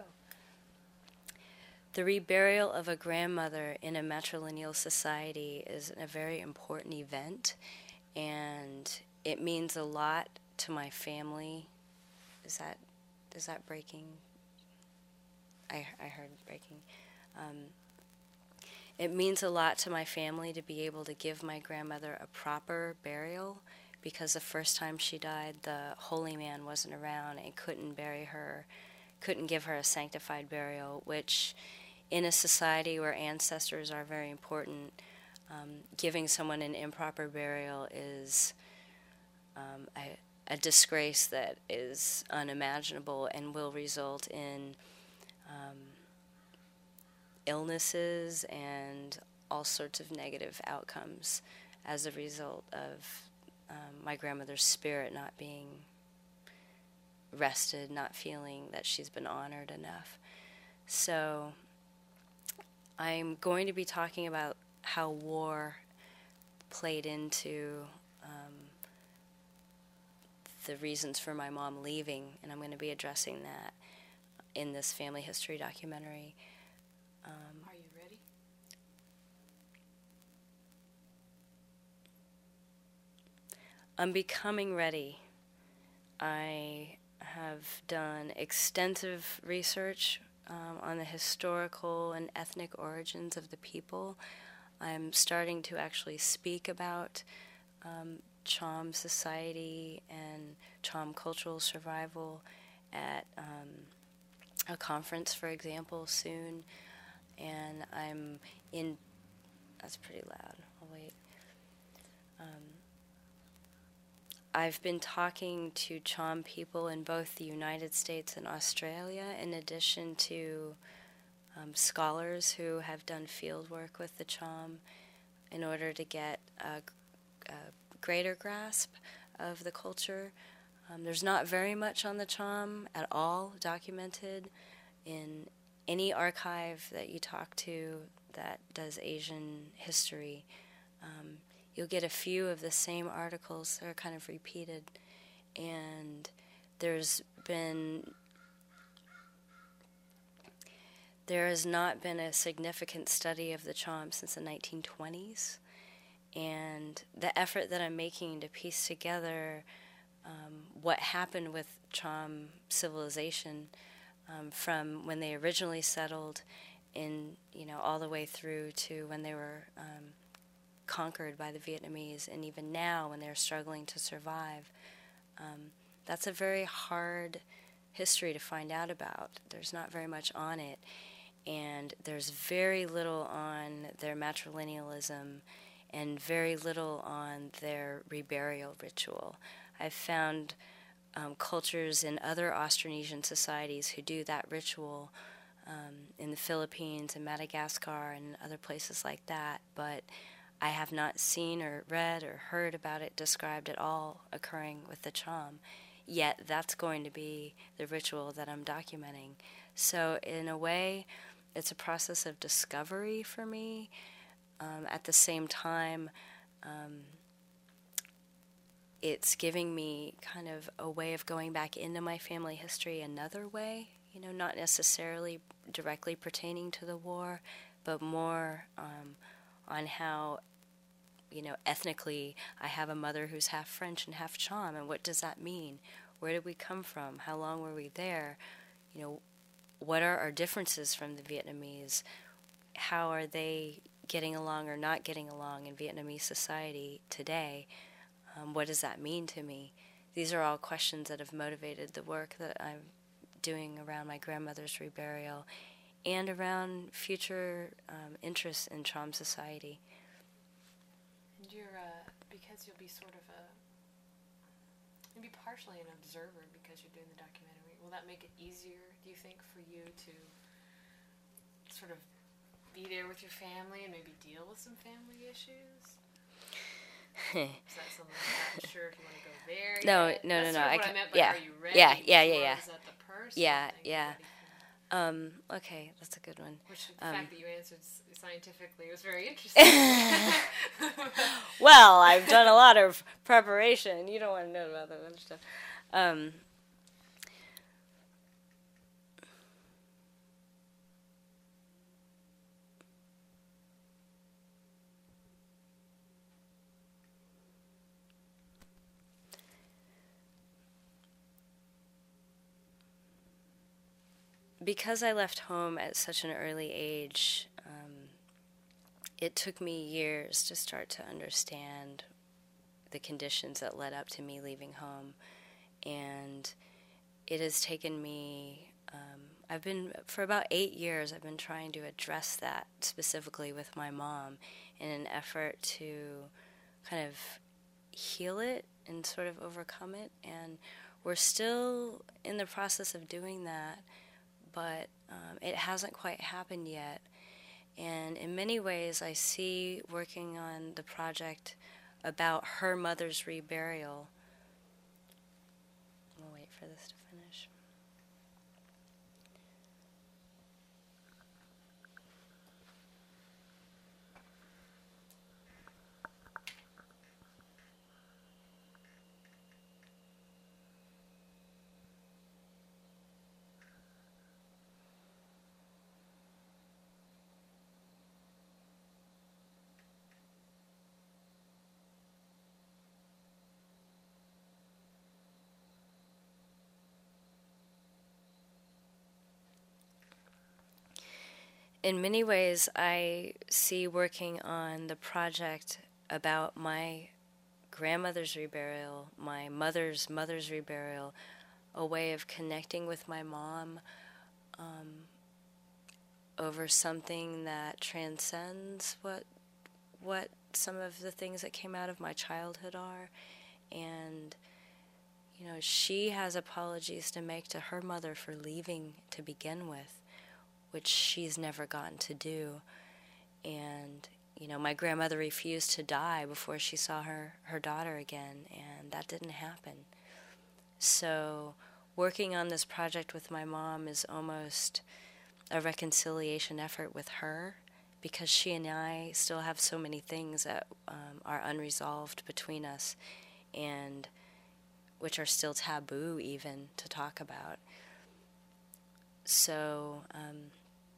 The reburial of a grandmother in a matrilineal society is a very important event, and it means a lot to my family. Is that is that breaking? I I heard breaking. Um, it means a lot to my family to be able to give my grandmother a proper burial, because the first time she died, the holy man wasn't around and couldn't bury her, couldn't give her a sanctified burial, which in a society where ancestors are very important, um, giving someone an improper burial is um, a, a disgrace that is unimaginable and will result in um, illnesses and all sorts of negative outcomes as a result of um, my grandmother's spirit not being rested, not feeling that she's been honored enough. So I'm going to be talking about how war played into um, the reasons for my mom leaving, and I'm going to be addressing that in this family history documentary. Um, Are you ready? I'm becoming ready. I have done extensive research um, on the historical and ethnic origins of the people. I'm starting to actually speak about um, Cham society and Cham cultural survival at um, a conference, for example, soon. And I'm in, that's pretty loud, I'll wait. Um, I've been talking to Cham people in both the United States and Australia, in addition to um, scholars who have done field work with the Cham, in order to get a, a greater grasp of the culture. Um, there's not very much on the Cham at all documented in any archive that you talk to that does Asian history. Um, you'll get a few of the same articles that are kind of repeated, and there's been there has not been a significant study of the Cham since the nineteen twenties, and the effort that I'm making to piece together um, what happened with Cham civilization um, from when they originally settled in, you know, all the way through to when they were um, conquered by the Vietnamese, and even now when they're struggling to survive. Um, that's a very hard history to find out about. There's not very much on it. and there's very little on their matrilinealism and very little on their reburial ritual. I've found um, cultures in other Austronesian societies who do that ritual um, in the Philippines and Madagascar and other places like that, but I have not seen or read or heard about it described at all occurring with the Cham. Yet that's going to be the ritual that I'm documenting. So in a way, it's a process of discovery for me. Um, at the same time, um, it's giving me kind of a way of going back into my family history another way, you know, not necessarily directly pertaining to the war, but more um, on how, you know, ethnically I have a mother who's half French and half Cham, and what does that mean? Where did we come from? How long were we there? You know, what are our differences from the Vietnamese? How are they getting along or not getting along in Vietnamese society today? Um, what does that mean to me? These are all questions that have motivated the work that I'm doing around my grandmother's reburial and around future um, interests in Cham society. And you're, uh, because you'll be sort of a, maybe partially an observer because you're doing the documentary, will that make it easier, do you think, for you to sort of be there with your family and maybe deal with some family issues? Is that something I'm not sure if you want to go there No, yet? no, That's no, no. sort of I what can, I meant by yeah, are you ready? yeah, yeah, Before yeah, yeah. Is that the personal Yeah, thing yeah. ready for? Um, okay, that's a good one. Which the Um, fact that you answered s- scientifically was very interesting. Well, I've done a lot of preparation. You don't want to know about that other stuff. Um, because I left home at such an early age, um, it took me years to start to understand the conditions that led up to me leaving home. And it has taken me, um, I've been, for about eight years, I've been trying to address that specifically with my mom in an effort to kind of heal it and sort of overcome it. And we're still in the process of doing that, but um, it hasn't quite happened yet. And in many ways, I see working on the project about her mother's reburial. We'll wait for this to finish. In many ways, I see working on the project about my grandmother's reburial, my mother's mother's reburial, a way of connecting with my mom um, over something that transcends what what some of the things that came out of my childhood are. And, you know, she has apologies to make to her mother for leaving to begin with, which she's never gotten to do. And, you know, my grandmother refused to die before she saw her, her daughter again, and that didn't happen. So working on this project with my mom is almost a reconciliation effort with her, because she and I still have so many things that um, are unresolved between us, and which are still taboo even to talk about. So um,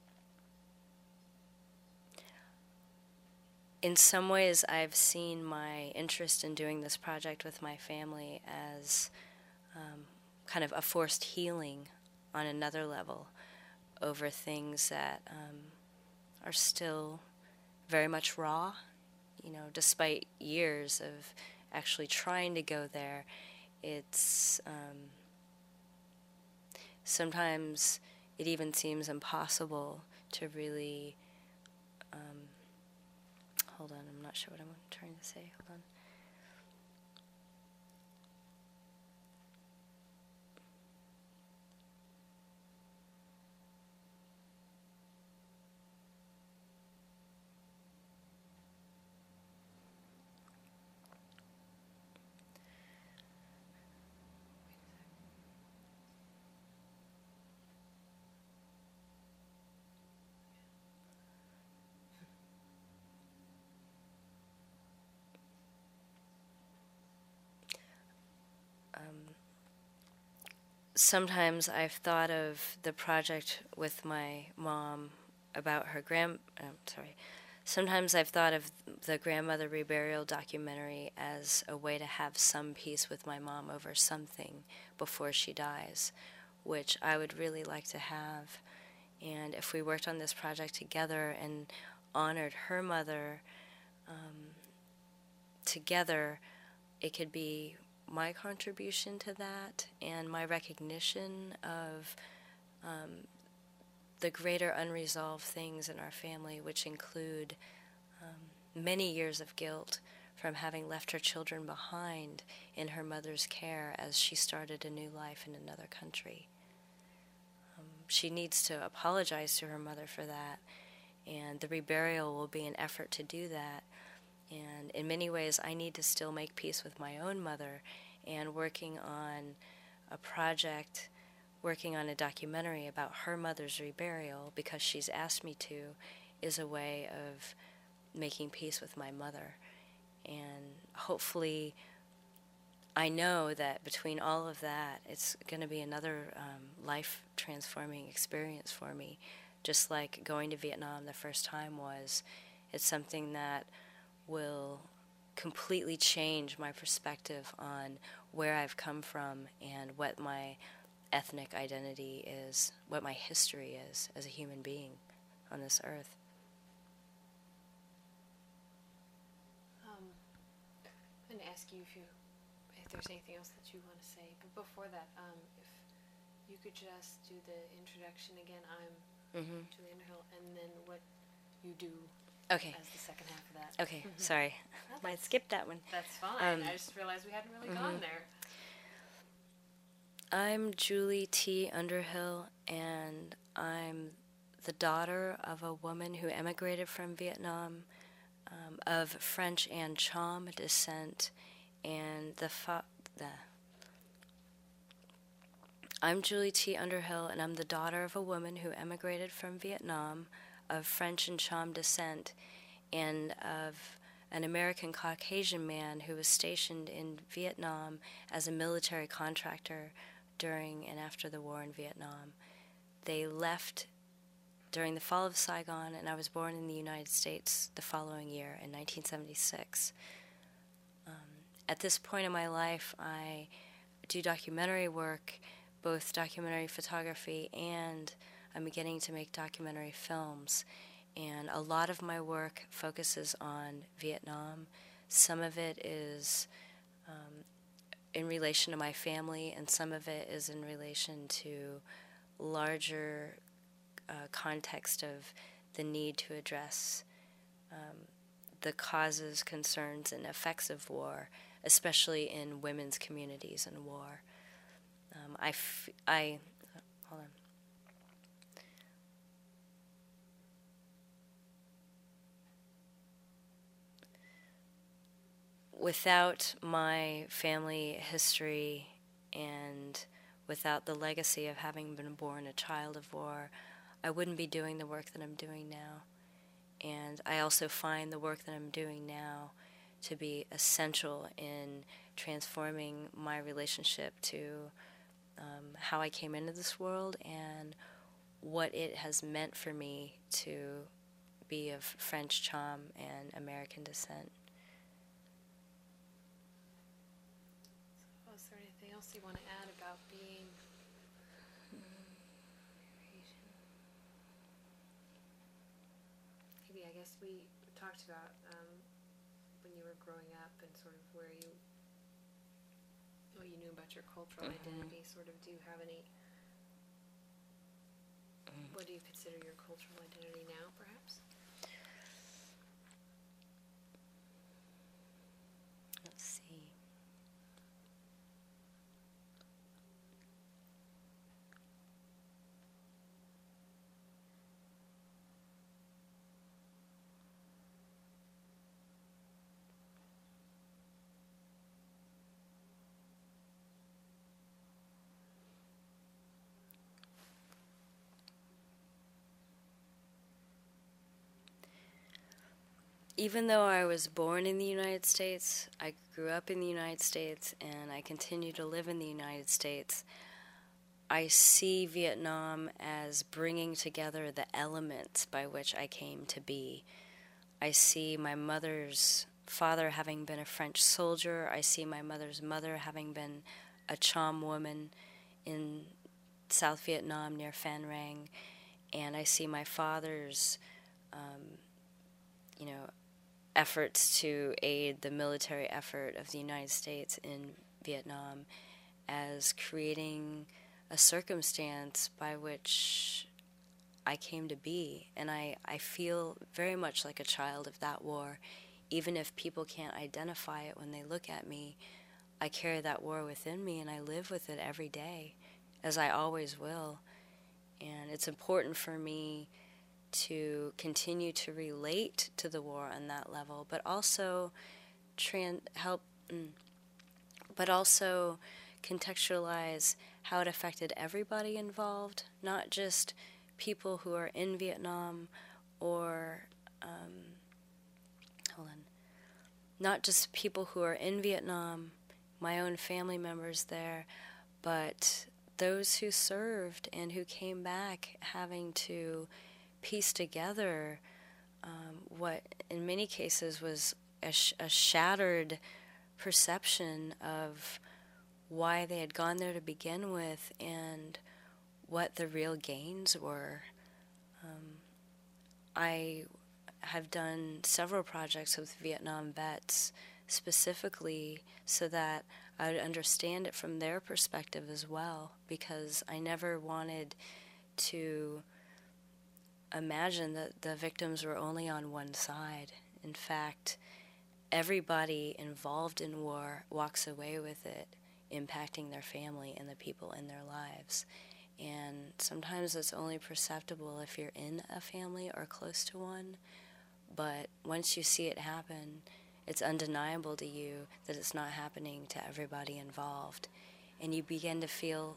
in some ways, I've seen my interest in doing this project with my family as um, kind of a forced healing on another level over things that um, are still very much raw. You know, despite years of actually trying to go there, it's um, sometimes it even seems impossible to really, um, hold on, I'm not sure what I'm trying to say, hold on. Um, sometimes I've thought of the project with my mom about her grand. Um, sorry. Sometimes I've thought of the grandmother reburial documentary as a way to have some peace with my mom over something before she dies, which I would really like to have. And if we worked on this project together and honored her mother um, together, it could be my contribution to that and my recognition of um, the greater unresolved things in our family, which include um, many years of guilt from having left her children behind in her mother's care as she started a new life in another country. Um, she needs to apologize to her mother for that, and the reburial will be an effort to do that. And in many ways, I need to still make peace with my own mother, and working on a project, working on a documentary about her mother's reburial, because she's asked me to, is a way of making peace with my mother. And hopefully, I know that between all of that, it's going to be another um, life-transforming experience for me, just like going to Vietnam the first time was. It's something that will completely change my perspective on where I've come from and what my ethnic identity is, what my history is as a human being on this earth. Um, I'm going to ask you if you, if there's anything else that you want to say, but before that, um, if you could just do the introduction again. I'm Mm-hmm. Julie Underhill, and then what you do. Okay. As the second half of that. Okay, mm-hmm. Sorry. Oh, might skip that one. That's fine. Um, I just realized we hadn't really mm-hmm. gone there. I'm Julie T. Underhill, and I'm the daughter of a woman who emigrated from Vietnam, um, of French and Cham descent, and the fa- the. I'm Julie T. Underhill, and I'm the daughter of a woman who emigrated from Vietnam, of French and Cham descent, and of an American Caucasian man who was stationed in Vietnam as a military contractor during and after the war in Vietnam. They left during the fall of Saigon, and I was born in the United States the following year in nineteen seventy-six. Um, at this point in my life, I do documentary work, both documentary photography, and I'm beginning to make documentary films. And a lot of my work focuses on Vietnam. Some of it is um, in relation to my family, and some of it is in relation to larger uh, context of the need to address um, the causes, concerns, and effects of war, especially in women's communities in war. Um, I, f- I, hold on. Without my family history and without the legacy of having been born a child of war, I wouldn't be doing the work that I'm doing now. And I also find the work that I'm doing now to be essential in transforming my relationship to um, how I came into this world and what it has meant for me to be of French Cham and American descent. So, is there anything else you want to add about being Asian? Maybe, I guess we talked about um, when you were growing up and sort of where you, what you knew about your cultural mm-hmm. identity. Sort of, do you have any What do you consider your cultural identity now, perhaps? Let's see. Even though I was born in the United States, I grew up in the United States, and I continue to live in the United States, I see Vietnam as bringing together the elements by which I came to be. I see my mother's father having been a French soldier. I see my mother's mother having been a Cham woman in South Vietnam near Phan Rang. And I see my father's, um, you know, efforts to aid the military effort of the United States in Vietnam as creating a circumstance by which I came to be. And I, I feel very much like a child of that war. Even if people can't identify it when they look at me, I carry that war within me, and I live with it every day, as I always will. And it's important for me to continue to relate to the war on that level, but also tran- help, mm, but also contextualize how it affected everybody involved, not just people who are in Vietnam or, um, hold on, not just people who are in Vietnam, my own family members there, but those who served and who came back having to piece together um, what in many cases was a, sh- a shattered perception of why they had gone there to begin with and what the real gains were. Um, I have done several projects with Vietnam vets specifically so that I would understand it from their perspective as well, because I never wanted to imagine that the victims were only on one side. In fact, everybody involved in war walks away with it, impacting their family and the people in their lives. And sometimes it's only perceptible if you're in a family or close to one, but once you see it happen, it's undeniable to you that it's not happening to everybody involved. And you begin to feel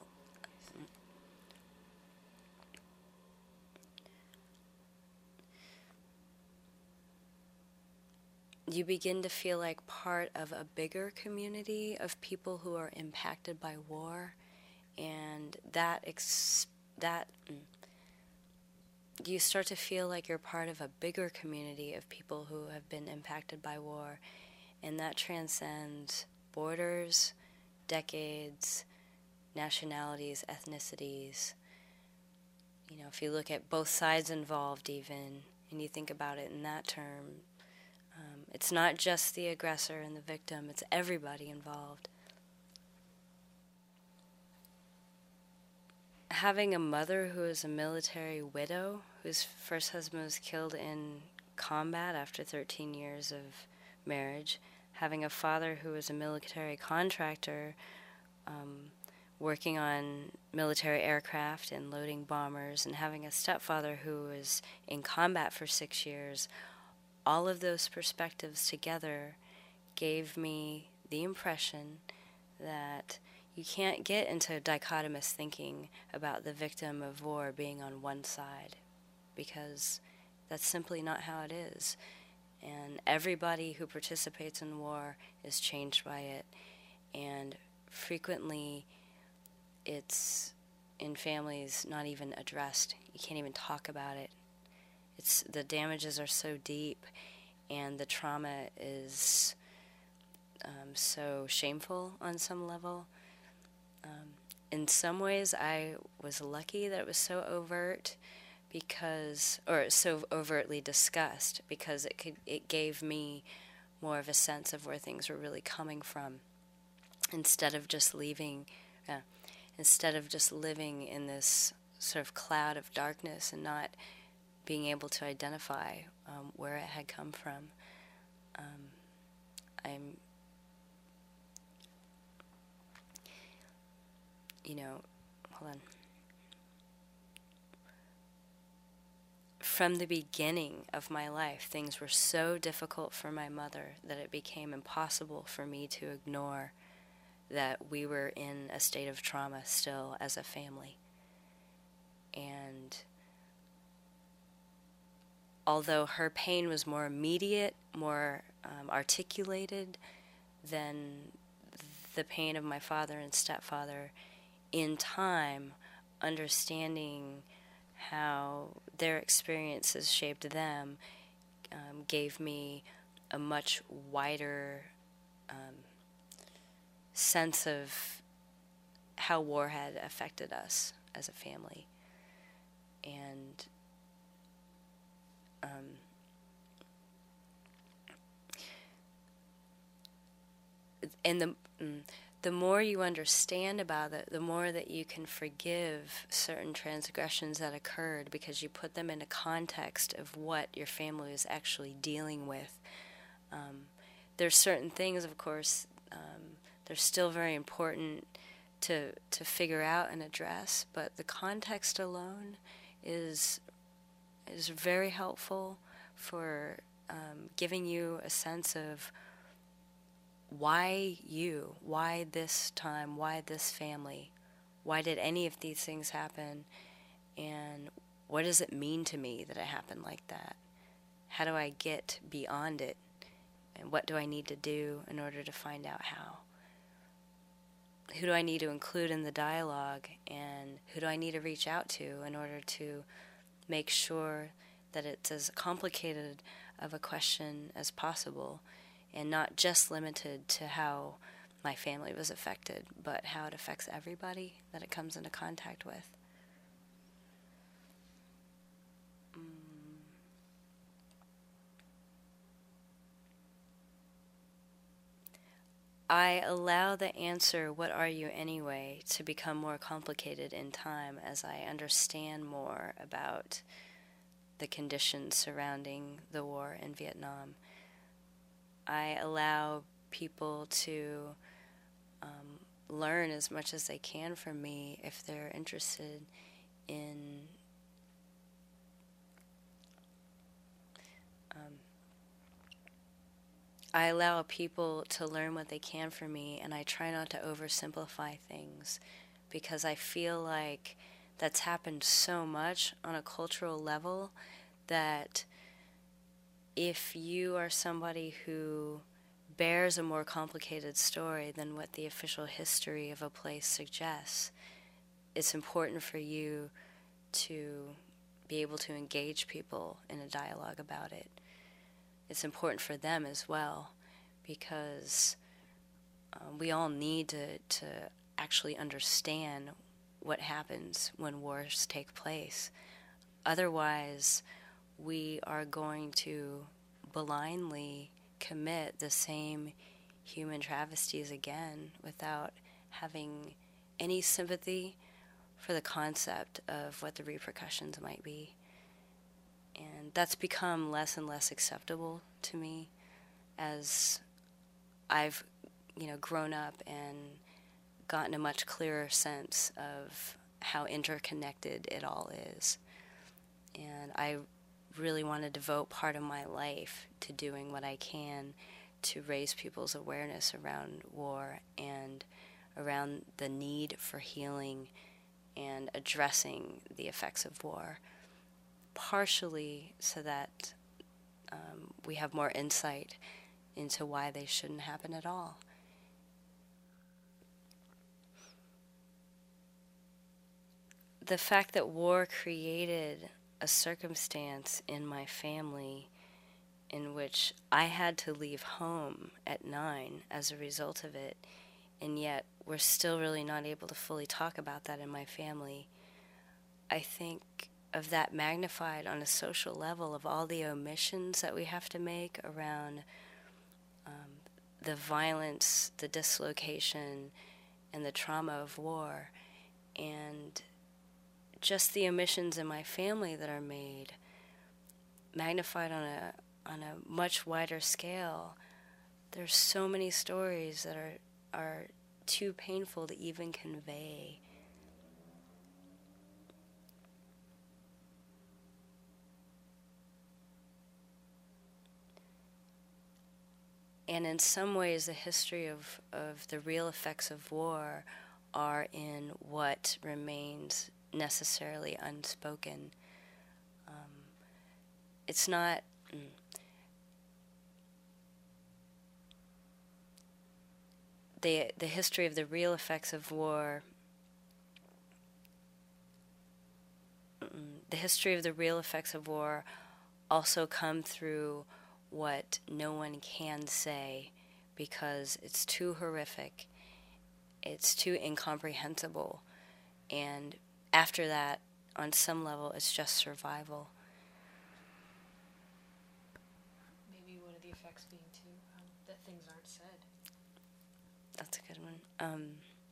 you begin to feel like part of a bigger community of people who are impacted by war, and that ex- that mm, you start to feel like you're part of a bigger community of people who have been impacted by war, and that transcends borders, decades, nationalities, ethnicities. You know, if you look at both sides involved even, and you think about it in that term, um, it's not just the aggressor and the victim, it's everybody involved. Having a mother who is a military widow, whose first husband was killed in combat after thirteen years of marriage, having a father who was a military contractor, um, working on military aircraft and loading bombers, and having a stepfather who was in combat for six years, all of those perspectives together gave me the impression that you can't get into dichotomous thinking about the victim of war being on one side, because that's simply not how it is. And everybody who participates in war is changed by it. And frequently it's in families not even addressed. You can't even talk about it. It's the damages are so deep, and the trauma is um, so shameful on some level. Um, in some ways, I was lucky that it was so overt, because, or so overtly discussed, because it could it gave me more of a sense of where things were really coming from, instead of just leaving, uh, instead of just living in this sort of cloud of darkness and not being able to identify um, where it had come from. Um, I'm, you know, hold on. From the beginning of my life, things were so difficult for my mother that it became impossible for me to ignore that we were in a state of trauma still as a family. And although her pain was more immediate, more um, articulated than the pain of my father and stepfather, in time, understanding how their experiences shaped them um, gave me a much wider um, sense of how war had affected us as a family. And um, and the mm, the more you understand about it, the more that you can forgive certain transgressions that occurred because you put them in a context of what your family is actually dealing with. Um, there's certain things, of course, um, they're still very important to to figure out and address, but the context alone is is very helpful for um, giving you a sense of why you, why this time, why this family, why did any of these things happen, and what does it mean to me that it happened like that? How do I get beyond it, and what do I need to do in order to find out how? Who do I need to include in the dialogue, and who do I need to reach out to in order to make sure that it's as complicated of a question as possible, and not just limited to how my family was affected, but how it affects everybody that it comes into contact with. Mm. I allow the answer, "What are you anyway?" to become more complicated in time as I understand more about the conditions surrounding the war in Vietnam. I allow people to um, learn as much as they can from me if they're interested in um, I allow people to learn what they can from me, and I try not to oversimplify things because I feel like that's happened so much on a cultural level that if you are somebody who bears a more complicated story than what the official history of a place suggests, it's important for you to be able to engage people in a dialogue about it. It's important for them as well, because um, we all need to, to actually understand what happens when wars take place. Otherwise, we are going to blindly commit the same human travesties again without having any sympathy for the concept of what the repercussions might be. And that's become less and less acceptable to me as I've, you know, grown up and gotten a much clearer sense of how interconnected it all is. And I really want to devote part of my life to doing what I can to raise people's awareness around war and around the need for healing and addressing the effects of war, partially so that um, we have more insight into why they shouldn't happen at all. The fact that war created a circumstance in my family in which I had to leave home at nine as a result of it, and yet we're still really not able to fully talk about that in my family. I think of that magnified on a social level of all the omissions that we have to make around um, the violence, the dislocation, and the trauma of war, and just the omissions in my family that are made, magnified on a on a much wider scale. There's so many stories that are are too painful to even convey. And in some ways, the history of, of the real effects of war are in what remains necessarily unspoken. Um, it's not... Mm, the, the history of the real effects of war... Mm, the history of the real effects of war also come through what no one can say because it's too horrific, it's too incomprehensible, and after that, on some level, it's just survival. Maybe one of the effects being too um, that things aren't said. That's a good one. Um,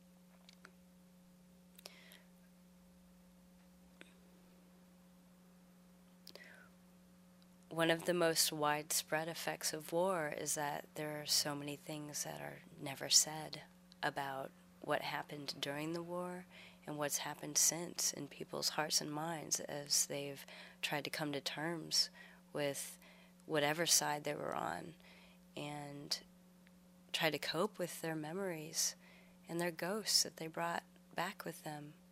One of the most widespread effects of war is that there are so many things that are never said about what happened during the war and what's happened since in people's hearts and minds as they've tried to come to terms with whatever side they were on and try to cope with their memories and their ghosts that they brought back with them.